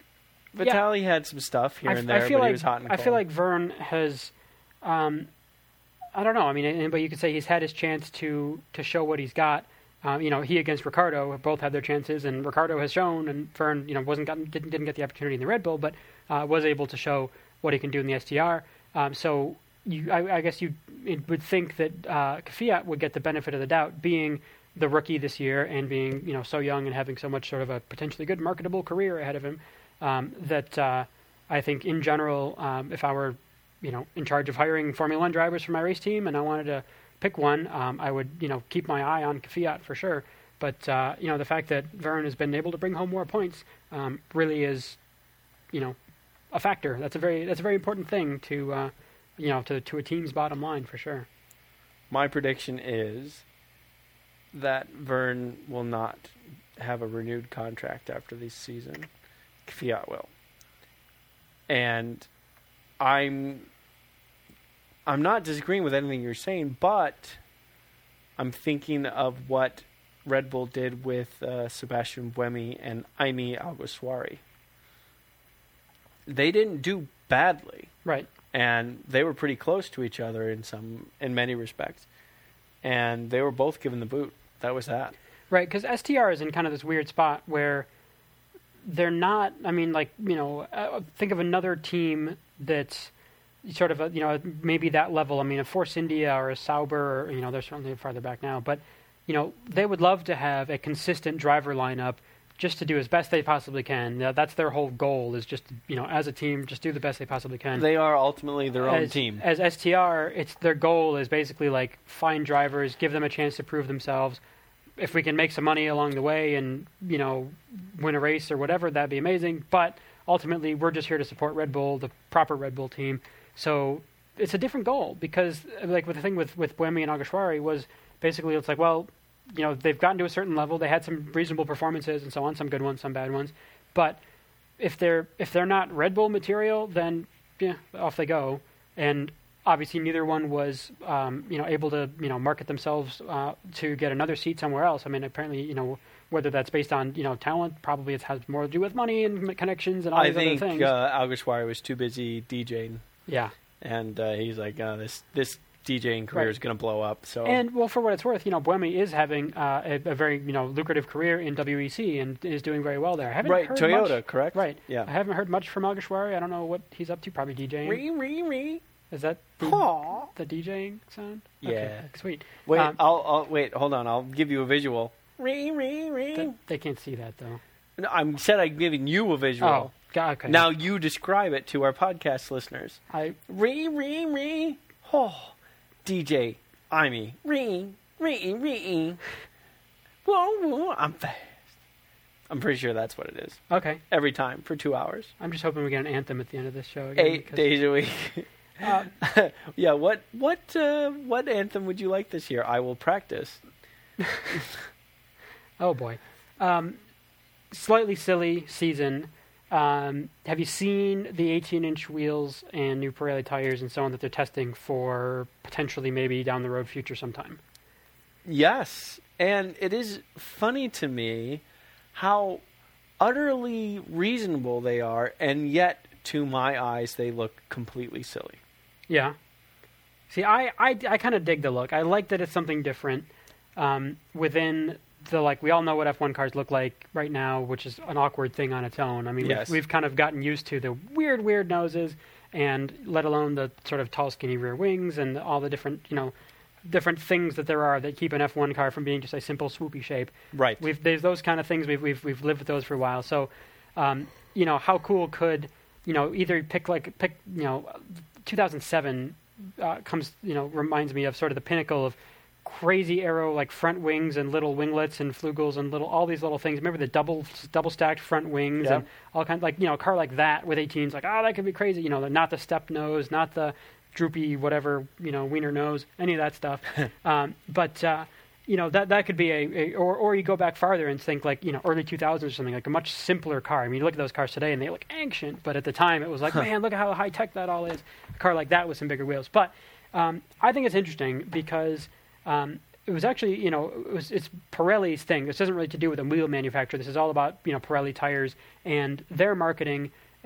Vitali had some stuff here I, and there, I feel but like, he was hot and I cold. feel like Vern has, um, I don't know. I mean, but you could say he's had his chance to to show what he's got. Um, you know, he against Ricardo have both had their chances, and Ricardo has shown, and Vern, you know, wasn't gotten, didn't didn't get the opportunity in the Red Bull, but uh, was able to show what he can do in the S T R. Um, so you, I, I guess you would think that uh, Kvyat would get the benefit of the doubt, being the rookie this year and being, you know, so young and having so much sort of a potentially good marketable career ahead of him. Um, that uh, I think in general, um, if I were, you know, in charge of hiring Formula One drivers for my race team and I wanted to pick one, um, I would, you know, keep my eye on Kvyat for sure. But, uh, you know, the fact that Vern has been able to bring home more points um, really is, you know, a factor. That's a very that's a very important thing to, uh, you know, to, to a team's bottom line for sure. My prediction is that Vern will not have a renewed contract after this season. Kvyat will. And I'm I'm not disagreeing with anything you're saying, but I'm thinking of what Red Bull did with uh, Sebastian Buemi and Jaime Alguersuari. They didn't do badly. Right. And they were pretty close to each other in some in many respects. And they were both given the boot. That was that. Right, because S T R is in kind of this weird spot where they're not, I mean, like, you know, uh, think of another team that's sort of, a, you know, maybe that level. I mean, a Force India or a Sauber, or, you know, they're certainly farther back now. But, you know, they would love to have a consistent driver lineup just to do as best they possibly can. Uh, that's their whole goal, is just, you know, as a team, just do the best they possibly can. They are ultimately their own as, team. As S T R, it's their goal is basically like find drivers, give them a chance to prove themselves. If we can make some money along the way and, you know, win a race or whatever, that'd be amazing. But ultimately, we're just here to support Red Bull, the proper Red Bull team. So it's a different goal because, like, with the thing with, with Buemi and Alguersuari was basically it's like, well, you know, they've gotten to a certain level. They had some reasonable performances and so on, some good ones, some bad ones. But if they're if they're not Red Bull material, then yeah, off they go. And obviously, neither one was, um, you know, able to, you know, market themselves uh, to get another seat somewhere else. I mean, apparently, you know, whether that's based on, you know, talent, probably it has more to do with money and connections and all I these other things. think uh, Alguersuari was too busy DJing. Yeah, and uh, he's like, uh, this this DJing career right. is going to blow up. So and well, for what it's worth, you know, Buemi is having uh, a, a very, you know, lucrative career in W E C and is doing very well there. I haven't right, heard Toyota, much, correct? Right. Yeah. I haven't heard much from Alguersuari. I don't know what he's up to. Probably DJing. Ree, ree, ree. Is that the, Aww. the DJing sound? Yeah. Okay, sweet. Wait, Um, I'll, I'll wait. Hold on. I'll give you a visual. Ree, ree, ree. th- they can't see that though. No, I'm said I'm giving you a visual. Oh, God, okay. Now you describe it to our podcast listeners. I Ree, ree, ree. Oh, D J, I me. Ree, ree, ree. Whoa, whoa. I'm fast. I'm pretty sure that's what it is. okay. Every time for two hours, I'm just hoping we get an anthem at the end of this show. Again, eight because, days a week. Uh, yeah. What what uh, what anthem would you like this year? I will practice. oh boy, um, slightly silly season. Um, have you seen the eighteen-inch wheels and new Pirelli tires and so on that they're testing for potentially maybe down the road future sometime? Yes, and it is funny to me how utterly reasonable they are, and yet to my eyes they look completely silly. Yeah. See, I, I, I kind of dig the look. I like that it's something different um, within the, like, we all know what F one cars look like right now, which is an awkward thing on its own. I mean, Yes. we've, we've kind of gotten used to the weird, weird noses, and let alone the sort of tall, skinny rear wings and all the different, you know, different things that there are that keep an F one car from being just a simple swoopy shape. Right. We've there's those kind of things. We've we've we've lived with those for a while. So, um, you know, how cool could, you know, either pick like pick you know, two thousand seven uh, comes you know reminds me of sort of the pinnacle of crazy aero like front wings and little winglets and flugels and little all these little things. Remember the double double stacked front wings Yeah. and all kinds like you know a car like that with eighteens like oh that could be crazy. You know, not the step nose, not the droopy whatever you know wiener nose, any of that stuff. um, but uh, you know that that could be a, a or or you go back farther and think like you know early two thousands or something like a much simpler car. I mean, you look at those cars today and they look ancient, but at the time it was like man, look at how high tech that all is. A car like that with some bigger wheels. But um, I think it's interesting because um, it was actually you know it was it's Pirelli's thing. This isn't really to do with a wheel manufacturer. This is all about you know Pirelli tires and their marketing.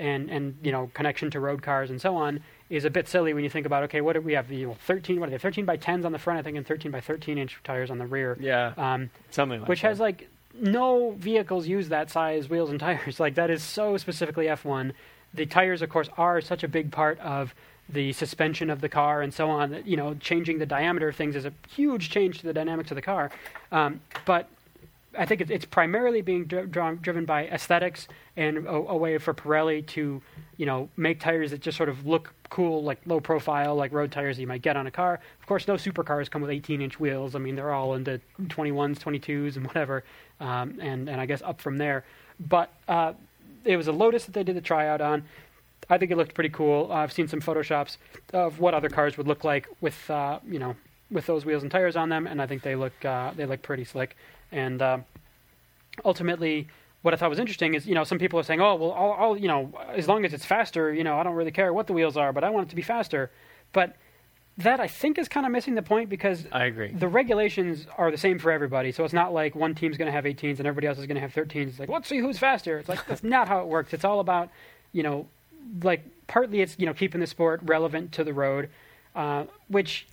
and, and you know connection to road cars and so on is a bit silly when you think about, okay, what do we have? You know, thirteen, what are they, thirteen by tens on the front, I think, and thirteen by thirteen inch tires on the rear. Yeah, um, something like which that. has like no vehicles use that size wheels and tires. Like that is so specifically F one. The tires, of course, are such a big part of the suspension of the car and so on that, you know, changing the diameter of things is a huge change to the dynamics of the car. Um, but I think it's, it's primarily being dri- drawn, driven by aesthetics and a, a way for Pirelli to, you know, make tires that just sort of look cool, like low profile, like road tires that you might get on a car. Of course, no supercars come with eighteen inch wheels. I mean, they're all into twenty-ones, twenty-twos, and whatever, um, and and I guess up from there. But uh, it was a Lotus that they did the tryout on. I think it looked pretty cool. Uh, I've seen some photoshops of what other cars would look like with, uh, you know, with those wheels and tires on them, and I think they look uh, they look pretty slick. And uh, ultimately, what I thought was interesting is, you know, some people are saying, oh, well, I'll, I'll, you know, as long as it's faster, you know, I don't really care what the wheels are, but I want it to be faster. But that, I think, is kind of missing the point because I agree. The regulations are the same for everybody. So it's not like one team's going to have eighteens and everybody else is going to have thirteens. It's like, let's see who's faster. It's like, that's not how it works. It's all about, you know, like, partly it's, you know, keeping the sport relevant to the road, uh, which...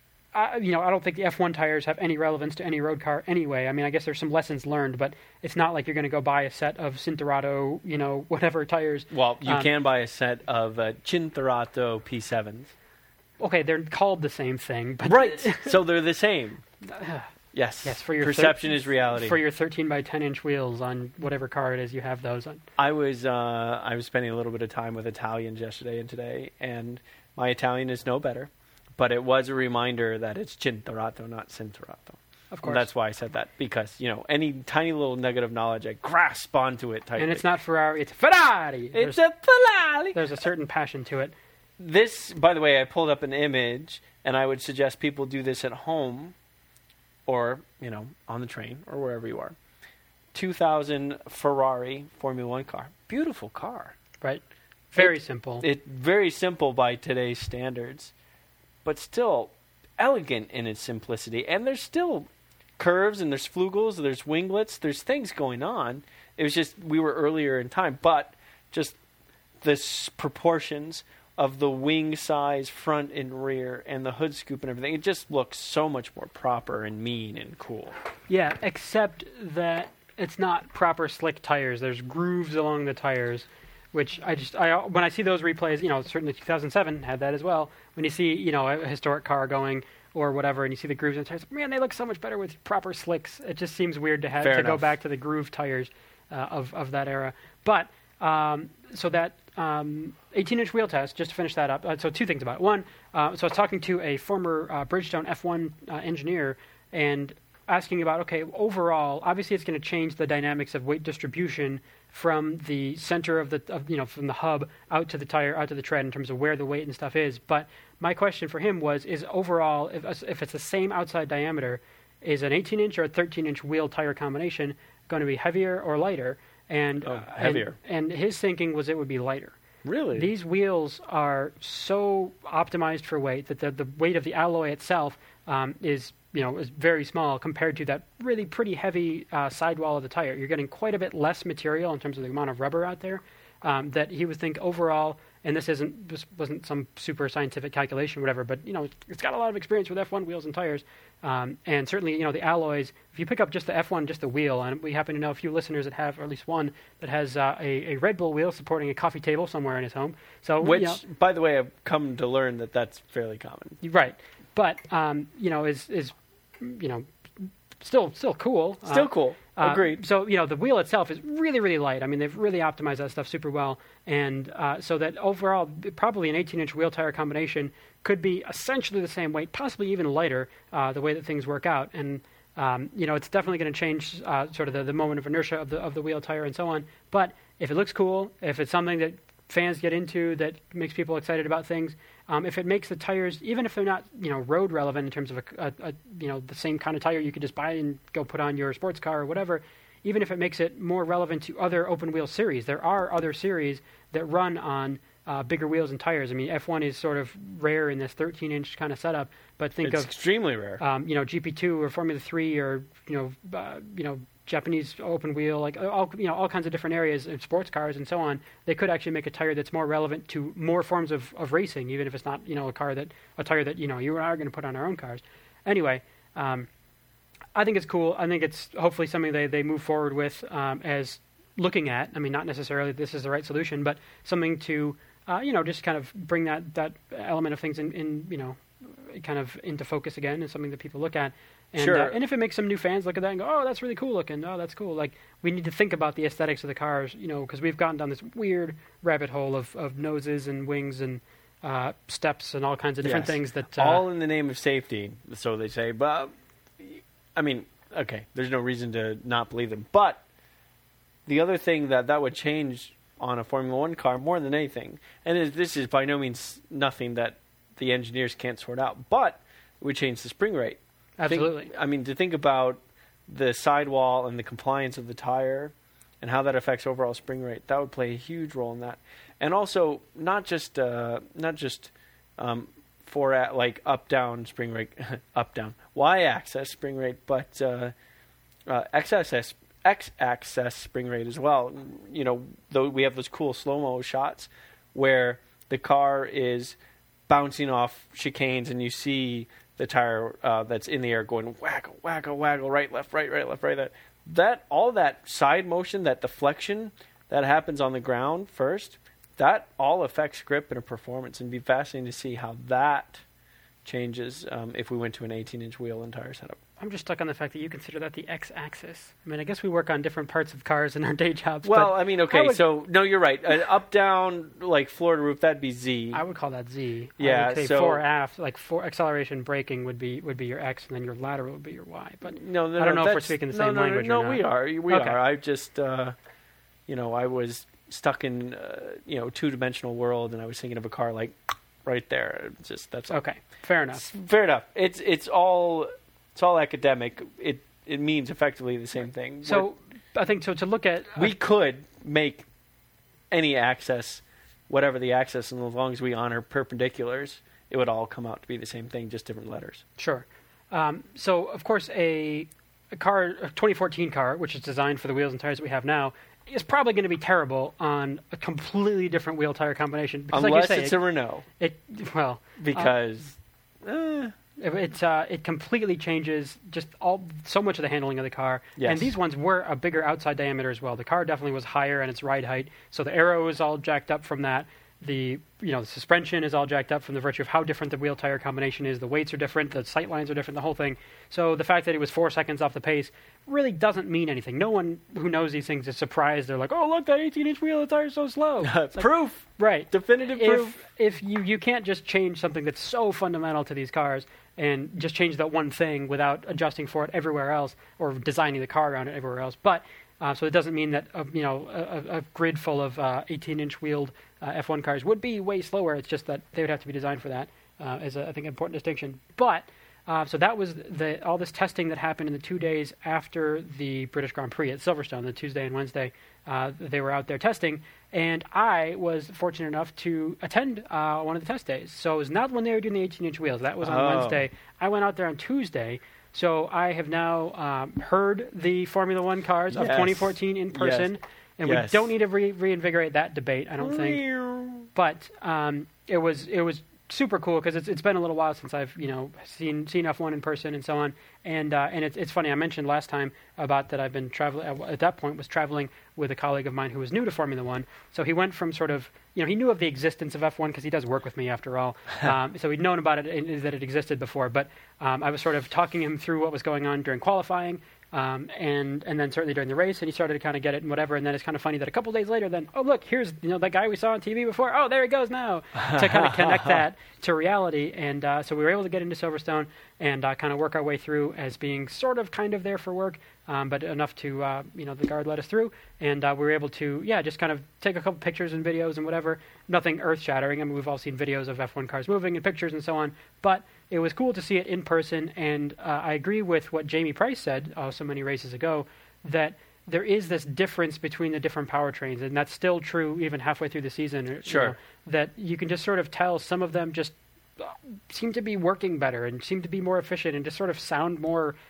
I, you know, I don't think the F one tires have any relevance to any road car anyway. I mean, I guess there's some lessons learned, but it's not like you're going to go buy a set of Cinturato, you know, whatever tires. Well, you um, can buy a set of uh, Cinturato P sevens. Okay, they're called the same thing, but right. So they're the same. Yes. Yes. For your perception thir- is reality. For your thirteen by ten inch wheels on whatever car it is you have those on. I was uh, I was spending a little bit of time with Italians yesterday and today, and my Italian is no better. But it was a reminder that it's Cinturato, not Cinturato. Of course. And that's why I said that, because, you know, any tiny little nugget of knowledge, I grasp onto it tightly. And it's not Ferrari, it's Ferrari. It's there's, a Ferrari. There's a certain passion to it. This, by the way, I pulled up an image, and I would suggest people do this at home or, you know, on the train or wherever you are. two thousand Ferrari Formula One car. Beautiful car. Right. Very it, simple. It very simple by today's standards, but still elegant in its simplicity. And there's still curves, and there's flugels, and there's winglets. There's things going on. It was just, we were earlier in time, but just the s- proportions of the wing size, front and rear, and the hood scoop and everything, it just looks so much more proper and mean and cool. Yeah, except that it's not proper slick tires. There's grooves along the tires, which I just, I when I see those replays, you know, certainly two thousand seven had that as well. When you see, you know, a historic car going or whatever, and you see the grooves in the tires, man, they look so much better with proper slicks. It just seems weird to have Fair to enough. go back to the groove tires uh, of of that era. But um, so that um, eighteen inch wheel test, just to finish that up. Uh, so two things about it. One, uh, so I was talking to a former uh, Bridgestone F one uh, engineer and asking about, okay, overall, obviously it's going to change the dynamics of weight distribution from the center of the, of, you know, from the hub out to the tire, out to the tread in terms of where the weight and stuff is. But my question for him was, is overall, if, if it's the same outside diameter, is an eighteen inch or a thirteen inch wheel tire combination going to be heavier or lighter? And, Oh, uh, heavier. And, and his thinking was it would be lighter. Really? These wheels are so optimized for weight that the, the weight of the alloy itself um, is, you know, is very small compared to that really pretty heavy uh, sidewall of the tire. You're getting quite a bit less material in terms of the amount of rubber out there. Um, that he would think overall, and this isn't this wasn't some super scientific calculation or whatever, but you know, it's got a lot of experience with F one wheels and tires, um, and certainly you know the alloys. If you pick up just the F one, just the wheel, and we happen to know a few listeners that have, or at least one that has uh, a, a Red Bull wheel supporting a coffee table somewhere in his home. So Which, you know, by the way, I've come to learn that that's fairly common. right, but um, you know is is you know still still cool. Still Uh, cool. Uh, Agreed. So, you know, the wheel itself is really, really light. I mean, they've really optimized that stuff super well. And uh, so that overall, probably an eighteen inch wheel tire combination could be essentially the same weight, possibly even lighter, uh, the way that things work out. And, um, you know, it's definitely going to change uh, sort of the, the moment of inertia of the, of the wheel tire and so on. But if it looks cool, if it's something that fans get into that makes people excited about things, um, if it makes the tires, even if they're not, you know, road relevant in terms of a, a, a, you know, the same kind of tire you could just buy and go put on your sports car or whatever, even if it makes it more relevant to other open wheel series, there are other series that run on uh, bigger wheels and tires. I mean, F one is sort of rare in this thirteen inch kind of setup, but think It's of extremely rare. um, you know, G P two or Formula three or you know, uh, you know. Japanese open wheel, like all you know, all kinds of different areas in sports cars and so on. They could actually make a tire that's more relevant to more forms of, of racing, even if it's not you know a car that a tire that you know you and I are going to put on our own cars. Anyway, um, I think it's cool. I think it's hopefully something they they move forward with um, as looking at. I mean, not necessarily this is the right solution, but something to uh, you know just kind of bring that that element of things in, in you know kind of into focus again, and something that people look at. And, sure. uh, and if it makes some new fans look at that and go, oh, that's really cool looking. Oh, that's cool. Like, we need to think about the aesthetics of the cars, you know, because we've gotten down this weird rabbit hole of, of noses and wings and uh, steps and all kinds of different yes. things that... Uh, all in the name of safety, so they say. But, I mean, okay, there's no reason to not believe them. But the other thing that that would change on a Formula One car more than anything, and it, this is by no means nothing that the engineers can't sort out, but it would change the spring rate. Absolutely. Think, I mean, to think about the sidewall and the compliance of the tire and how that affects overall spring rate, that would play a huge role in that. And also, not just uh, not just um, for at, like up down spring rate, up down y axis spring rate, but uh, uh, x axis x axis spring rate as well. You know, though we have those cool slow mo shots where the car is bouncing off chicanes and you see the tire uh, that's in the air going waggle, waggle, waggle, right, left, right, right, left, right. That, that all that side motion, that deflection that happens on the ground first, that all affects grip and performance. And it'd be fascinating to see how that changes um, if we went to an eighteen-inch wheel and tire setup. I'm just stuck on the fact that you consider that the x-axis. I mean, I guess we work on different parts of cars in our day jobs. Well, but I mean, okay, I would, so no, you're right. An up, down, like floor to roof, that'd be Z. I would call that Z. Yeah, I would say so fore aft, like for acceleration braking would be would be your X, and then your lateral would be your Y. But no, no, I don't no, know if we're that's- speaking the no, same no, language No, or no, not. we are. We Okay. are. I just, uh, you know, I was stuck in, uh, you know, two-dimensional world, and I was thinking of a car like right there. It's just that's Okay, fair enough. fair enough. It's it's all it's all academic. It it means effectively the same thing. So I think so to look at uh, we could make any axis, whatever the axis, and as long as we honor perpendiculars, it would all come out to be the same thing, just different letters. Sure. Um, so, of course, a, a car, a twenty fourteen car, which is designed for the wheels and tires that we have now, is probably going to be terrible on a completely different wheel tire combination. Because, Unless like you say, it's it, a Renault, it well because uh, eh, it it, uh, it completely changes just all so much of the handling of the car. Yes. And these ones were a bigger outside diameter as well. The car definitely was higher in its ride height, so the aero is all jacked up from that. The you know the suspension is all jacked up from the virtue of how different the wheel tire combination is. The weights are different, the sight lines are different, the whole thing. So the fact that it was four seconds off the pace really doesn't mean anything. No one who knows these things is surprised. They're like, "Oh, look, that eighteen-inch wheel tire is so slow." It's like, proof, right? definitive If proof. if you you can't just change something that's so fundamental to these cars and just change that one thing without adjusting for it everywhere else or designing the car around it everywhere else, but Uh, so it doesn't mean that uh, you know a, a grid full of uh, eighteen-inch wheeled uh, F one cars would be way slower. It's just that they would have to be designed for that. Uh, is a, I think an important distinction. But uh, so that was the all this testing that happened in the two days after the British Grand Prix at Silverstone, the Tuesday and Wednesday. Uh, they were out there testing, and I was fortunate enough to attend uh, one of the test days. So it was not when they were doing the eighteen-inch wheels. That was on Oh. Wednesday. I went out there on Tuesday. So I have now um, heard the Formula One cars of Yes. twenty fourteen in person, Yes. and Yes. we don't need to re- reinvigorate that debate, I don't think. But um, it was it was super cool because it's it's been a little while since I've you know seen seen F one in person and so on. And uh, and it's it's funny. I mentioned last time about that I've been traveling at that point was traveling with a colleague of mine who was new to Formula One. So he went from sort of you know he knew of the existence of F one because he does work with me after all. Um, so he'd known about it and that it existed before. But um, I was sort of talking him through what was going on during qualifying. Um, and and then certainly during the race, and he started to kind of get it and whatever. And then it's kind of funny that a couple days later, then oh look, here's you know that guy we saw on T V before. Oh, there he goes now to kind of connect that to reality. And uh, so we were able to get into Silverstone and uh, kind of work our way through as being sort of kind of there for work, um, but enough to uh, you know the guard let us through, and uh, we were able to yeah just kind of take a couple pictures and videos and whatever. Nothing earth shattering. I mean we've all seen videos of F one cars moving and pictures and so on, but it was cool to see it in person, and uh, I agree with what Jamie Price said uh, so many races ago, that there is this difference between the different powertrains, and that's still true even halfway through the season. you Sure. know, that you can just sort of tell some of them just uh, seem to be working better and seem to be more efficient and just sort of sound more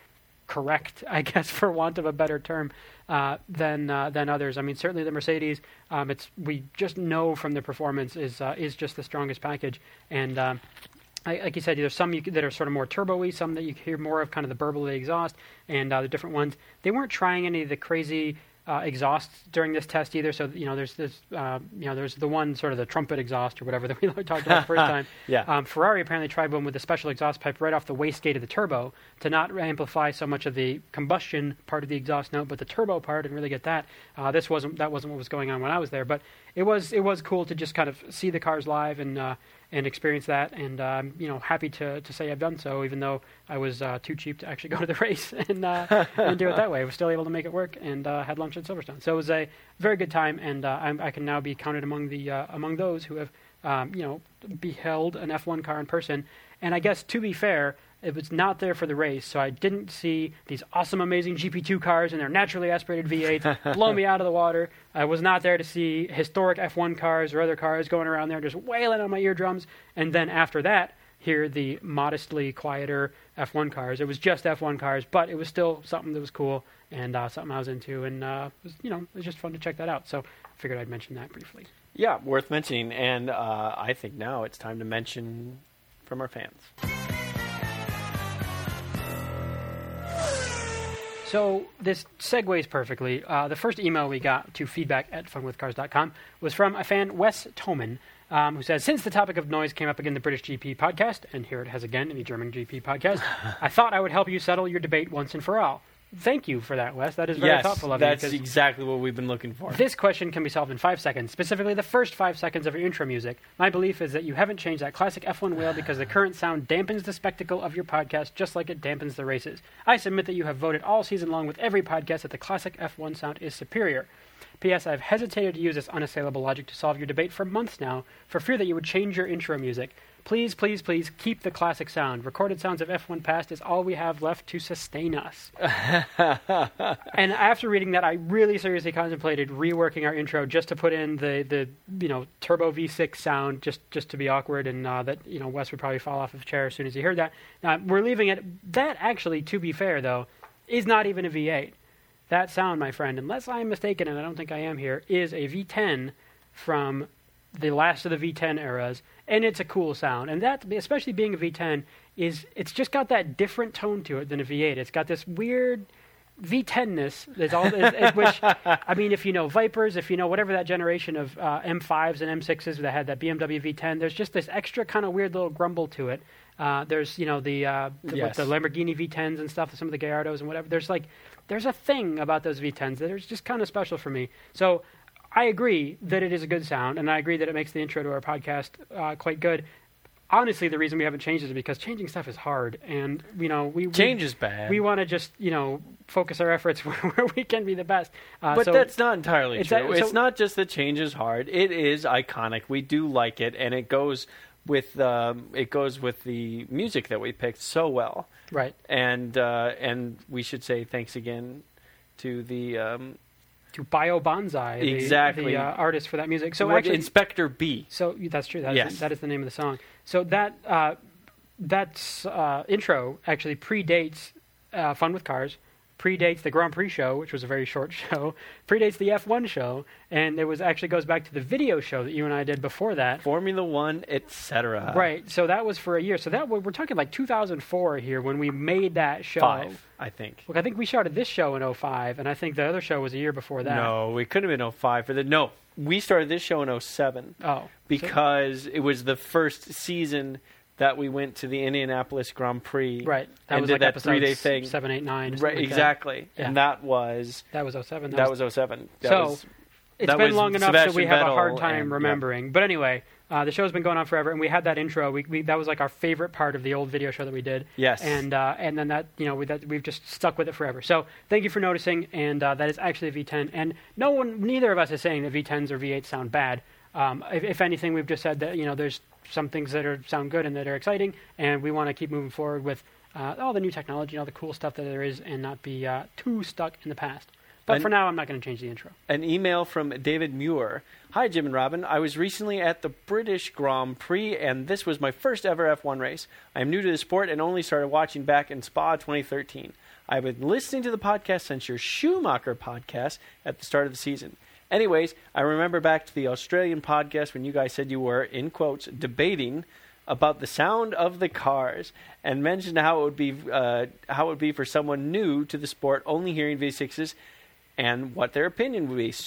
correct, I guess, for want of a better term, uh, than uh, than others. I mean, certainly the Mercedes, um, it's we just know from the performance is uh, is just the strongest package. And um, I, like you said, there's some you, that are sort of more turbo-y, some that you hear more of kind of the burble of the exhaust, and uh, the different ones. They weren't trying any of the crazy Uh, exhausts during this test either. So, you know, there's this, uh, you know, there's the one sort of the trumpet exhaust or whatever that we talked about the first time. Yeah. Um, Ferrari apparently tried one with a special exhaust pipe right off the wastegate of the turbo to not amplify so much of the combustion part of the exhaust note, but the turbo part, and really get that. Uh, this wasn't that wasn't what was going on when I was there, but it was it was cool to just kind of see the cars live and uh, and experience that. And I'm um, you know happy to to say I've done so, even though I was uh, too cheap to actually go to the race and uh, and do it that way. I was still able to make it work and uh, had lunch at Silverstone. So it was a very good time, and uh, I'm, I can now be counted among the uh, among those who have um, you know beheld an F one car in person. And I guess to be fair, it was not there for the race, so I didn't see these awesome, amazing G P two cars and their naturally aspirated V eights blow me out of the water. I was not there to see historic F one cars or other cars going around there just wailing on my eardrums. And then after that, hear the modestly quieter F one cars. It was just F one cars, but it was still something that was cool and uh, something I was into. And uh, it was, you know, it was just fun to check that out. So I figured I'd mention that briefly. Yeah, worth mentioning. And uh, I think now it's time to mention from our fans. So this segues perfectly. Uh, the first email we got to feedback at fun with cars dot com was from a fan, Wes Toman, um, who says, since the topic of noise came up again in the British G P podcast, and here it has again in the German G P podcast, I thought I would help you settle your debate once and for all. Thank you for that, Wes. That is very yes, thoughtful of you. That's exactly what we've been looking for. This question can be solved in five seconds, specifically the first five seconds of your intro music. My belief is that you haven't changed that classic F one wheel because the current sound dampens the spectacle of your podcast just like it dampens the races. I submit that you have voted all season long with every podcast that the classic F one sound is superior. P S. I've hesitated to use this unassailable logic to solve your debate for months now, for fear that you would change your intro music. Please, please, please keep the classic sound. Recorded sounds of F one past is all we have left to sustain us. And after reading that, I really seriously contemplated reworking our intro just to put in the, the you know, turbo V six sound, just, just to be awkward, and uh, that, you know, Wes would probably fall off his chair as soon as he heard that. Now, we're leaving it. That actually, to be fair, though, is not even a V eight. That sound, my friend, unless I'm mistaken, and I don't think I am here, is a V ten from the last of the V ten eras, and it's a cool sound. And that, especially being a V ten, is it's just got that different tone to it than a V eight. It's got this weird V ten-ness. That's all, is, is which, I mean, if you know Vipers, if you know whatever that generation of uh, M fives and M sixes that had that B M W V ten, there's just this extra kind of weird little grumble to it. Uh, there's, you know, the, uh, the, yes. the Lamborghini V tens and stuff, some of the Gallardos and whatever. There's like, there's a thing about those V tens that is just kind of special for me. So I agree that it is a good sound, and I agree that it makes the intro to our podcast uh, quite good. Honestly, the reason we haven't changed it is because changing stuff is hard, and you know we change we, is bad. We want to just you know focus our efforts where, where we can be the best. Uh, but so that's not entirely it's true. A, so, it's not just that change is hard. It is iconic. We do like it, and it goes with um, it goes with the music that we picked so well. Right. And uh, and we should say thanks again to the. Um, To Bio Bonsai, the, exactly. the uh, artist for that music. So what, actually, Inspector B. So that's true. That, yes. is, that is the name of the song. So that uh, that uh, intro actually predates uh, Fun with Cars, predates the Grand Prix show, which was a very short show, predates the F one show, and it was actually goes back to the video show that you and I did before that. Formula One, et cetera. Right. So that was for a year. So that we're talking like two thousand four here when we made that show. Five, I think. Look, I think we started this show in oh five, and I think the other show was a year before that. No, it couldn't have been oh five for the. No, we started this show in oh seven. Oh. Because so, it was the first season that we went to the Indianapolis Grand Prix. Right. That and was did like that three-day thing. seven, eight, nine. Right, like exactly. That. And yeah. that was... That was oh seven. That, that was oh seven. That so, was, it's that been was long enough Sebastian that we have Vettel a hard time and, remembering. Yeah. But anyway, uh, the show's been going on forever, and we had that intro. We, we That was like our favorite part of the old video show that we did. Yes. And uh, and then that, you know, we, that, we've just stuck with it forever. So thank you for noticing, and uh, that is actually a V ten. And no one, neither of us is saying that V tens or V eights sound bad. Um, if, if anything, we've just said that, you know, there's some things that are sound good and that are exciting, and we want to keep moving forward with uh, all the new technology and all the cool stuff that there is, and not be uh, too stuck in the past. But an, for now, I'm not going to change the intro. An email from David Muir. Hi, Jim and Robin. I was recently at the British Grand Prix, and this was my first ever F one race. I'm new to the sport and only started watching back in Spa twenty thirteen. I've been listening to the podcast since your Schumacher podcast at the start of the season. Anyways, I remember back to the Australian podcast when you guys said you were, in quotes, debating about the sound of the cars and mentioned how it would be uh, how it would be for someone new to the sport only hearing V sixes and what their opinion would be.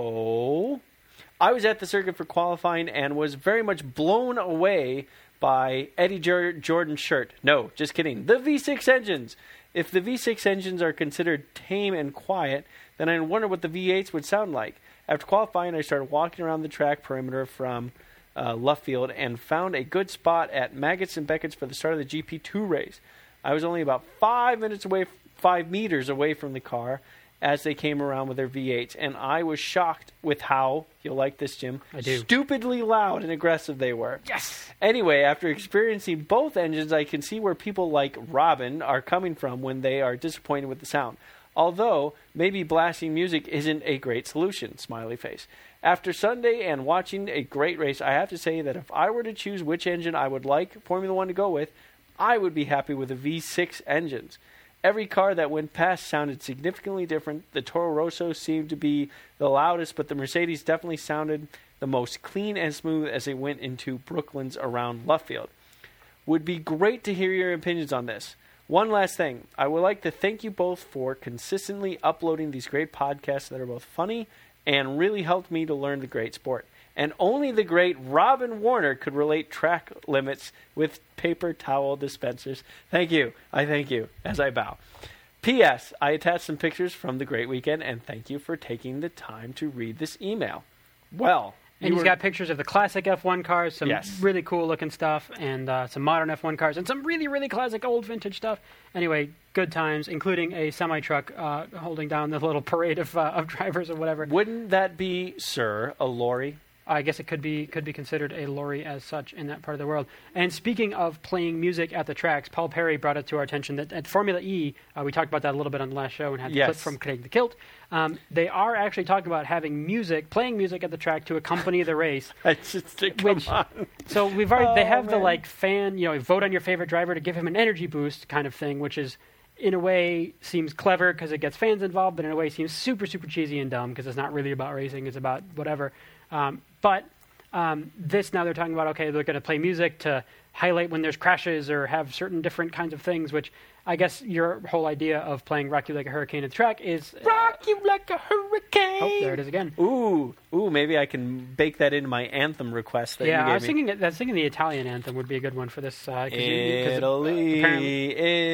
So I was at the circuit for qualifying and was very much blown away by Eddie Jor- Jordan's shirt. No, just kidding. The V six engines. If the V six engines are considered tame and quiet, then I wonder what the V eights would sound like. After qualifying, I started walking around the track perimeter from uh, Luffield and found a good spot at Maggots and Beckett's for the start of the G P two race. I was only about five minutes away, five meters away from the car as they came around with their V eights, and I was shocked with how, you'll like this, Jim, I do. stupidly loud and aggressive they were. Yes! Anyway, after experiencing both engines, I can see where people like Robin are coming from when they are disappointed with the sound. Although, maybe blasting music isn't a great solution, smiley face. After Sunday and watching a great race, I have to say that if I were to choose which engine I would like Formula One to go with, I would be happy with the V six engines. Every car that went past sounded significantly different. The Toro Rosso seemed to be the loudest, but the Mercedes definitely sounded the most clean and smooth as they went into Brooklands around Luffield. Would be great to hear your opinions on this. One last thing. I would like to thank you both for consistently uploading these great podcasts that are both funny and really helped me to learn the great sport. And only the great Robin Warner could relate track limits with paper towel dispensers. Thank you. I thank you as I bow. P S. I attached some pictures from the great weekend, and thank you for taking the time to read this email. Well, and he's were... got pictures of the classic F one cars, some yes. really cool-looking stuff, and uh, some modern F one cars, and some really, really classic old vintage stuff. Anyway, good times, including a semi-truck uh, holding down the little parade of, uh, of drivers or whatever. Wouldn't that be, sir, a lorry? I guess it could be could be considered a lorry as such in that part of the world. And speaking of playing music at the tracks, Paul Perry brought it to our attention that at Formula E, uh, we talked about that a little bit on the last show and had the yes. clip from Craig the Kilt. Um, they are actually talking about having music, playing music at the track to accompany the race. Just, come which, on. So we've already oh, they have man. the like fan, you know, vote on your favorite driver to give him an energy boost kind of thing, which is in a way seems clever because it gets fans involved, but in a way seems super super cheesy and dumb because it's not really about racing; it's about whatever. Um, but Um, this now they're talking about, okay, they're going to play music to highlight when there's crashes or have certain different kinds of things, which I guess your whole idea of playing Rock You Like a Hurricane at the track is... Uh, Rock You Like a Hurricane! Oh, there it is again. Ooh, ooh, maybe I can bake that into my anthem request that yeah, you gave I was me. thinking, I was thinking the Italian anthem would be a good one for this. Uh, cause Italy, you, apparently,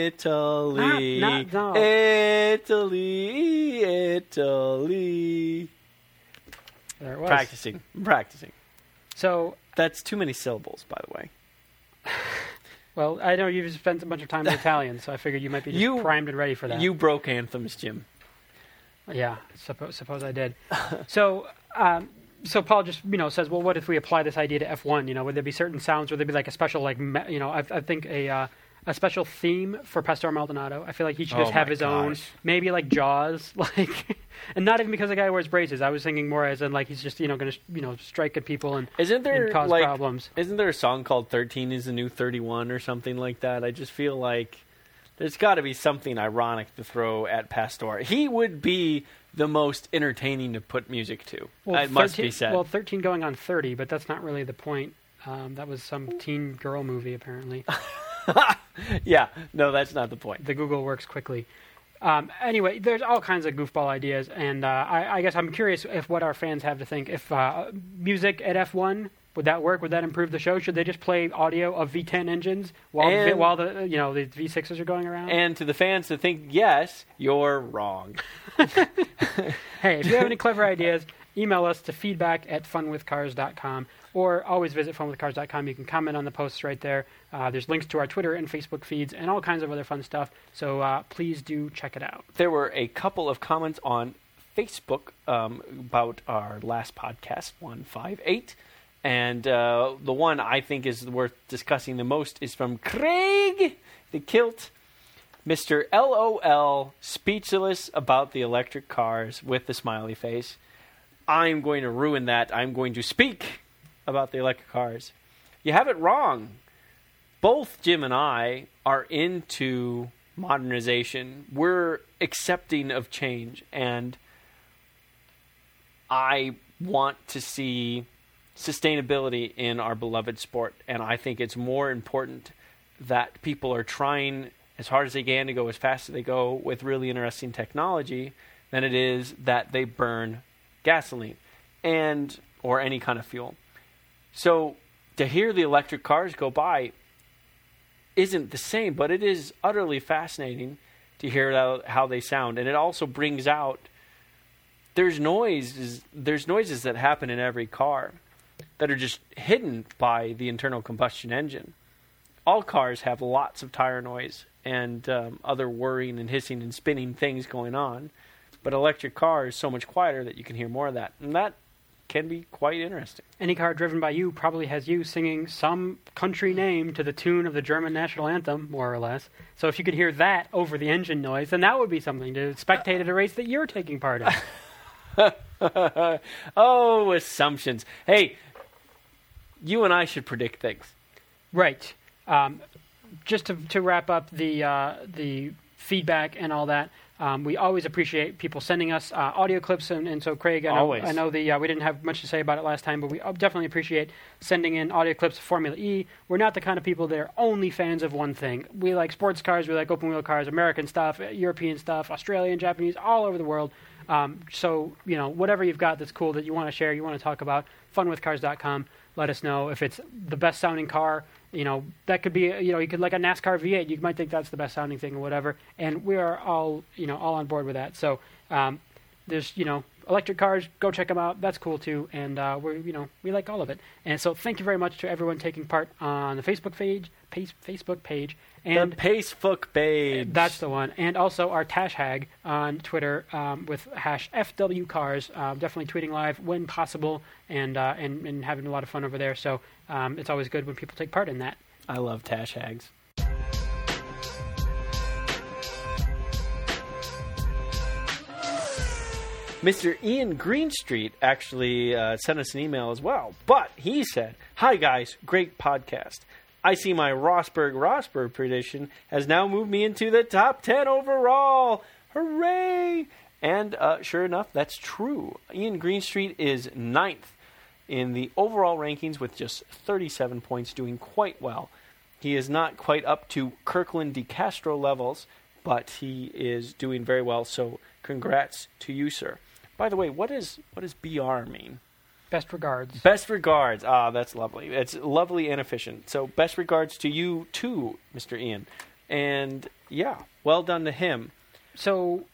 Italy, Not- not- no. Italy, Italy. there it was. Practicing, I'm practicing. So, That's too many syllables, by the way. well, I know you've spent a bunch of time in Italian, so I figured you might be just You- primed and ready for that. You broke anthems, Jim. Yeah, suppose, suppose I did. so, um, so Paul just you know says, well, what if we apply this idea to F one? You know, would there be certain sounds? Would there be like a special like me- you know? I, I think a uh, a special theme for Pastor Maldonado. I feel like he should Oh just have my his own, gosh. maybe like Jaws, like, and not even because the guy wears braces. I was thinking more as in like he's just you know going to you know strike at people and, Isn't there and cause like problems. Isn't there a song called thirteen is the New thirty-one or something like that? I just feel like there's got to be something ironic to throw at Pastor. He would be the most entertaining to put music to. Well, it must thirteen be said. Well, thirteen going on thirty, but that's not really the point. Um, that was some teen girl movie, apparently. yeah, no, that's not the point. The Google works quickly. Um, anyway, there's all kinds of goofball ideas, and uh, I, I guess I'm curious if what our fans have to think. If uh, music at F one, would that work? Would that improve the show? Should they just play audio of V ten engines while the, And- while the you know the V sixes are going around? And to the fans to think, yes, you're wrong. Hey, if you have any clever ideas, email us to feedback at funwithcars dot com or always visit fun with cars dot com. You can comment on the posts right there. Uh, there's links to our Twitter and Facebook feeds and all kinds of other fun stuff. So uh, please do check it out. There were a couple of comments on Facebook um, about our last podcast, one fifty-eight. And uh, the one I think is worth discussing the most is from Craig the Kilt. Mister L O L, speechless about the electric cars with the smiley face. I'm going to ruin that. I'm going to speak about the electric cars. You have it wrong. Both Jim and I are into modernization. We're accepting of change, and I want to see sustainability in our beloved sport, and I think it's more important that people are trying as hard as they can to go as fast as they go with really interesting technology than it is that they burn gasoline and or any kind of fuel. So to hear the electric cars go by isn't the same, but it is utterly fascinating to hear how they sound, and it also brings out there's noises there's noises that happen in every car that are just hidden by the internal combustion engine. All cars have lots of tire noise and um, other whirring and hissing and spinning things going on, but electric car is so much quieter that you can hear more of that, and that can be quite interesting. Any car driven by you probably has you singing some country name to the tune of the German national anthem, more or less. So if you could hear that over the engine noise, then that would be something to spectate at a race that you're taking part in. Oh, assumptions. Hey, you and I should predict things. Right. Um, just to, to wrap up the uh, the feedback and all that, um, we always appreciate people sending us uh, audio clips, and, and so Craig, I know, Always. I know the uh, we didn't have much to say about it last time, but we definitely appreciate sending in audio clips of Formula E. We're not the kind of people that are only fans of one thing. We like sports cars, we like open wheel cars, American stuff, European stuff, Australian, Japanese, all over the world. Um, so, you know, whatever you've got that's cool that you want to share, you want to talk about, fun with cars dot com. Let us know if it's the best sounding car. You know, that could be, you know, you could like a NASCAR V eight. You might think that's the best sounding thing or whatever. And we are all, you know, all on board with that. So um, there's, you know, electric cars. Go check them out. That's cool too. And uh, we're, you know, we like all of it. And so thank you very much to everyone taking part on the Facebook page, pace, Facebook page. And the Facebook page. That's the one. And also our Tash Hag on Twitter um, with hash F W Cars. Um, definitely tweeting live when possible and, uh, and and having a lot of fun over there. So um, it's always good when people take part in that. I love Tash Hags. Mister Ian Greenstreet actually uh, sent us an email as well. But he said, "Hi guys, great podcast. I see my Rosberg Rosberg prediction has now moved me into the top ten overall. Hooray!" And uh, sure enough, that's true. Ian Greenstreet is ninth in the overall rankings with just thirty-seven points, doing quite well. He is not quite up to Kirkland DeCastro levels, but he is doing very well, so congrats to you, sir. By the way, what is what does B R mean? Best regards. Best regards. Ah, that's lovely. It's lovely and efficient. So best regards to you too, Mister Ian. And yeah, well done to him. So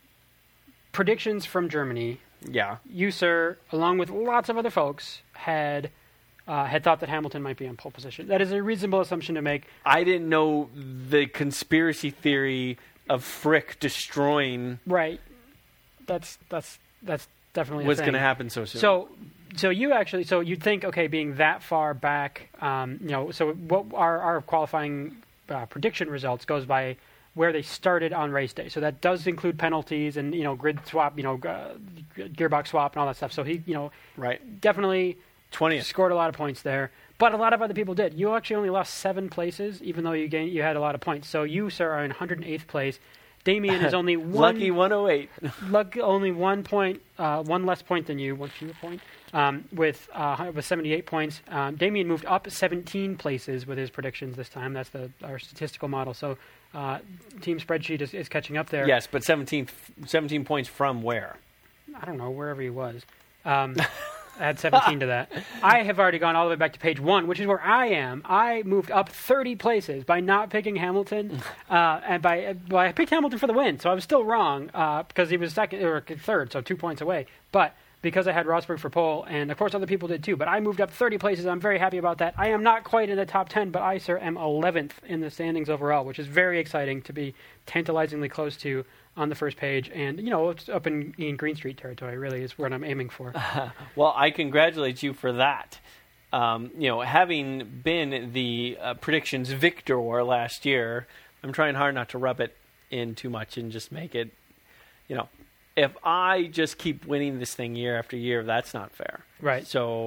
predictions from Germany. Yeah. You, sir, along with lots of other folks, had uh, had thought that Hamilton might be in pole position. That is a reasonable assumption to make. I didn't know the conspiracy theory of Frick destroying. Right. That's that's that's definitely what's going to happen so soon. So. So you actually, so you'd think, okay, being that far back, um, you know, so what our, our qualifying uh, prediction results goes by where they started on race day. So that does include penalties and, you know, grid swap, you know, uh, gearbox swap and all that stuff. So he, you know, right. definitely twentieth scored a lot of points there. But a lot of other people did. You actually only lost seven places, even though you gained, you had a lot of points. So you, sir, are in one hundred eighth place. Damien is only one. Lucky one oh eight. luck, only one point, uh, one less point than you, one fewer point. Um, with uh, with seventy-eight points. Um, Damien moved up seventeen places with his predictions this time. That's the our statistical model. So uh, team spreadsheet is, is catching up there. Yes, but seventeen, seventeen points from where? I don't know, wherever he was. Um, add seventeen to that. I have already gone all the way back to page one, which is where I am. I moved up thirty places by not picking Hamilton, uh, and by, by I picked Hamilton for the win. So I was still wrong uh, because he was second or third, so two points away. But because I had Rosberg for pole, and of course other people did too. But I moved up thirty places. I'm very happy about that. I am not quite in the top ten, but I, sir, am eleventh in the standings overall, which is very exciting to be tantalizingly close to on the first page. And, you know, it's up in Ian Greenstreet territory, really, is what I'm aiming for. Uh, well, I congratulate you for that. Um, you know, having been the uh, predictions victor last year, I'm trying hard not to rub it in too much and just make it, you know, if I just keep winning this thing year after year, that's not fair. Right. So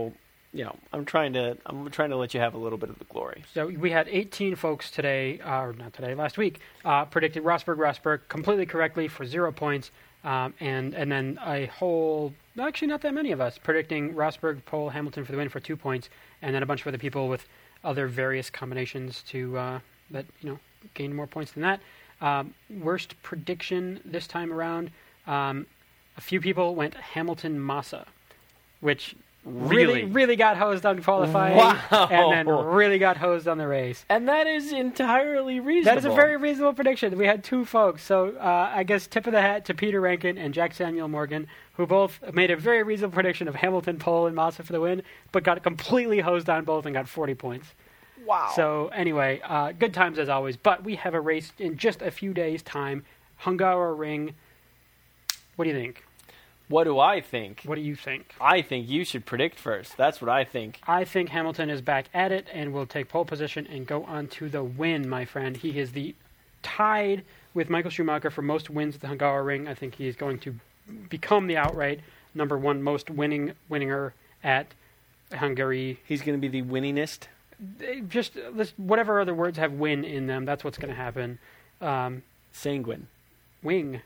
you know, I'm trying to I'm trying to let you have a little bit of the glory. So we had eighteen folks today, uh, or not today, last week, uh, predicted Rosberg, Rosberg completely correctly for zero points, um, and and then a whole, actually not that many of us, predicting Rosberg, pole, Hamilton for the win for two points, and then a bunch of other people with other various combinations to uh, that you know gain more points than that. Um, worst prediction this time around, um, a few people went Hamilton Massa, which really, Really? really got hosed on qualifying, Wow. and then really got hosed on the race. And that is entirely reasonable. That is a very reasonable prediction. We had two folks, so uh, I guess tip of the hat to Peter Rankin and Jack Samuel Morgan, who both made a very reasonable prediction of Hamilton, pole, and Massa for the win, but got completely hosed on both and got forty points. wow. So anyway, uh, good times as always. But we have a race in just a few days' time. Hungaroring. What do you think? What do I think? What do you think? I think you should predict first. That's what I think. I think Hamilton is back at it and will take pole position and go on to the win, my friend. He is the tied with Michael Schumacher for most wins at the Hungaroring. I think he is going to become the outright number one most winning winninger at Hungary. He's going to be the winningest. Just let's- whatever other words have win in them, that's what's going to happen. Um, Sanguine. wing.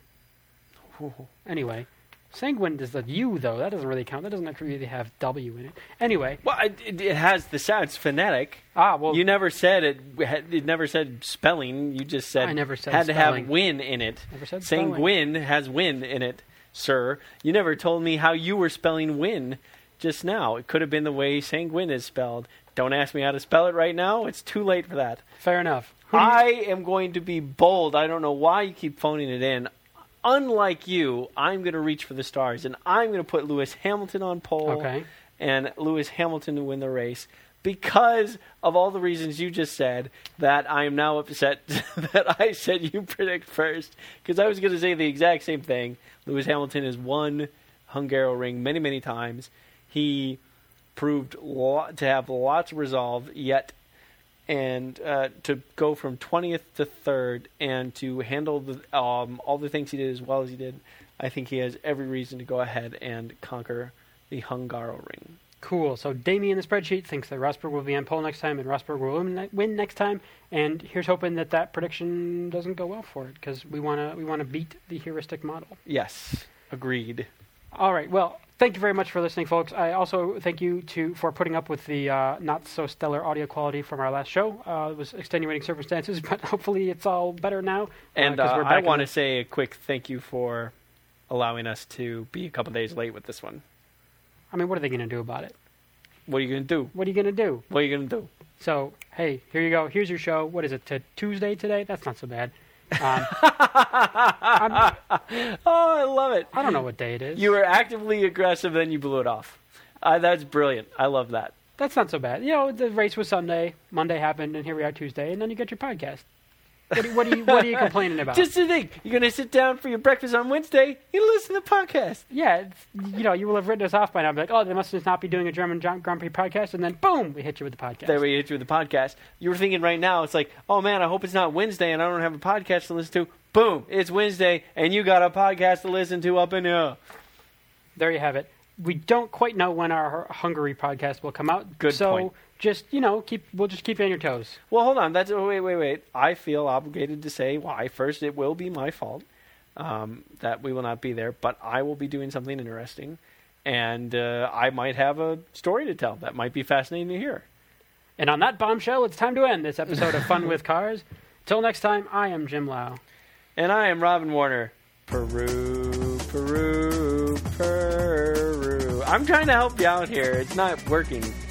Anyway. Sanguine is the U, though. That doesn't really count. That doesn't actually really have W in it. Anyway. Well, it, it has the sound. It's phonetic. Ah, well. You never said it. It never said spelling. You just said I never said had spelling. to have win in it. Never said spelling. Sanguine has win in it, sir. You never told me how you were spelling win just now. It could have been the way sanguine is spelled. Don't ask me how to spell it right now. It's too late for that. Fair enough. Who do you- I am going to be bold. I don't know why you keep phoning it in. Unlike you, I'm going to reach for the stars, and I'm going to put Lewis Hamilton on pole Okay. and Lewis Hamilton to win the race because of all the reasons you just said that I am now upset that I said you predict first because I was going to say the exact same thing. Lewis Hamilton has won Hungaroring many, many times. He proved lo- to have lots of resolve, yet and uh, to go from twentieth to third and to handle the, um, all the things he did as well as he did, I think he has every reason to go ahead and conquer the Hungaroring. Cool. So Damien in the spreadsheet thinks that Rosberg will be on pole next time and Rosberg will win, win next time. And here's hoping that that prediction doesn't go well for it because we want to we want to beat the heuristic model. Yes, agreed. All right. Well, thank you very much for listening, folks. I also thank you to for putting up with the uh, not so stellar audio quality from our last show. Uh, it was extenuating circumstances, but hopefully it's all better now. Uh, And 'cause uh, we're I back in want to the- say a quick thank you for allowing us to be a couple days late with this one. I mean, what are they going to do about it? What are you going to do? What are you going to do? What are you going to do? So, hey, here you go. Here's your show. What is it, to Tuesday today? That's not so bad. Um, I'm, Oh, I love it. I don't know what day it is. You were actively aggressive, then you blew it off. Uh, that's brilliant. I love that. That's not so bad. You know, the race was Sunday, Monday happened, and here we are Tuesday, and then you get your podcast. What, do, what, are, you, what are you complaining about? Just to think, you're going to sit down for your breakfast on Wednesday, you listen to the podcast. Yeah, it's, you know, you will have written us off by now. Be like, oh, they must just not be doing a German Grand Prix podcast, and then boom, we hit you with the podcast. There we hit you with the podcast. You were thinking right now, it's like, oh man, I hope it's not Wednesday and I don't have a podcast to listen to. Boom, it's Wednesday and you got a podcast to listen to up in here. There you have it. We don't quite know when our Hungary podcast will come out. Good so point. just, you know, keep we'll just keep you on your toes. Well, hold on. That's oh, wait, wait, wait. I feel obligated to say why. First, it will be my fault um, that we will not be there, but I will be doing something interesting, and uh, I might have a story to tell that might be fascinating to hear. And on that bombshell, it's time to end this episode of Fun with Cars. Till next time, I am Jim Lau. And I am Robin Warner. Peru, Peru, Peru. I'm trying to help you out here. It's not working.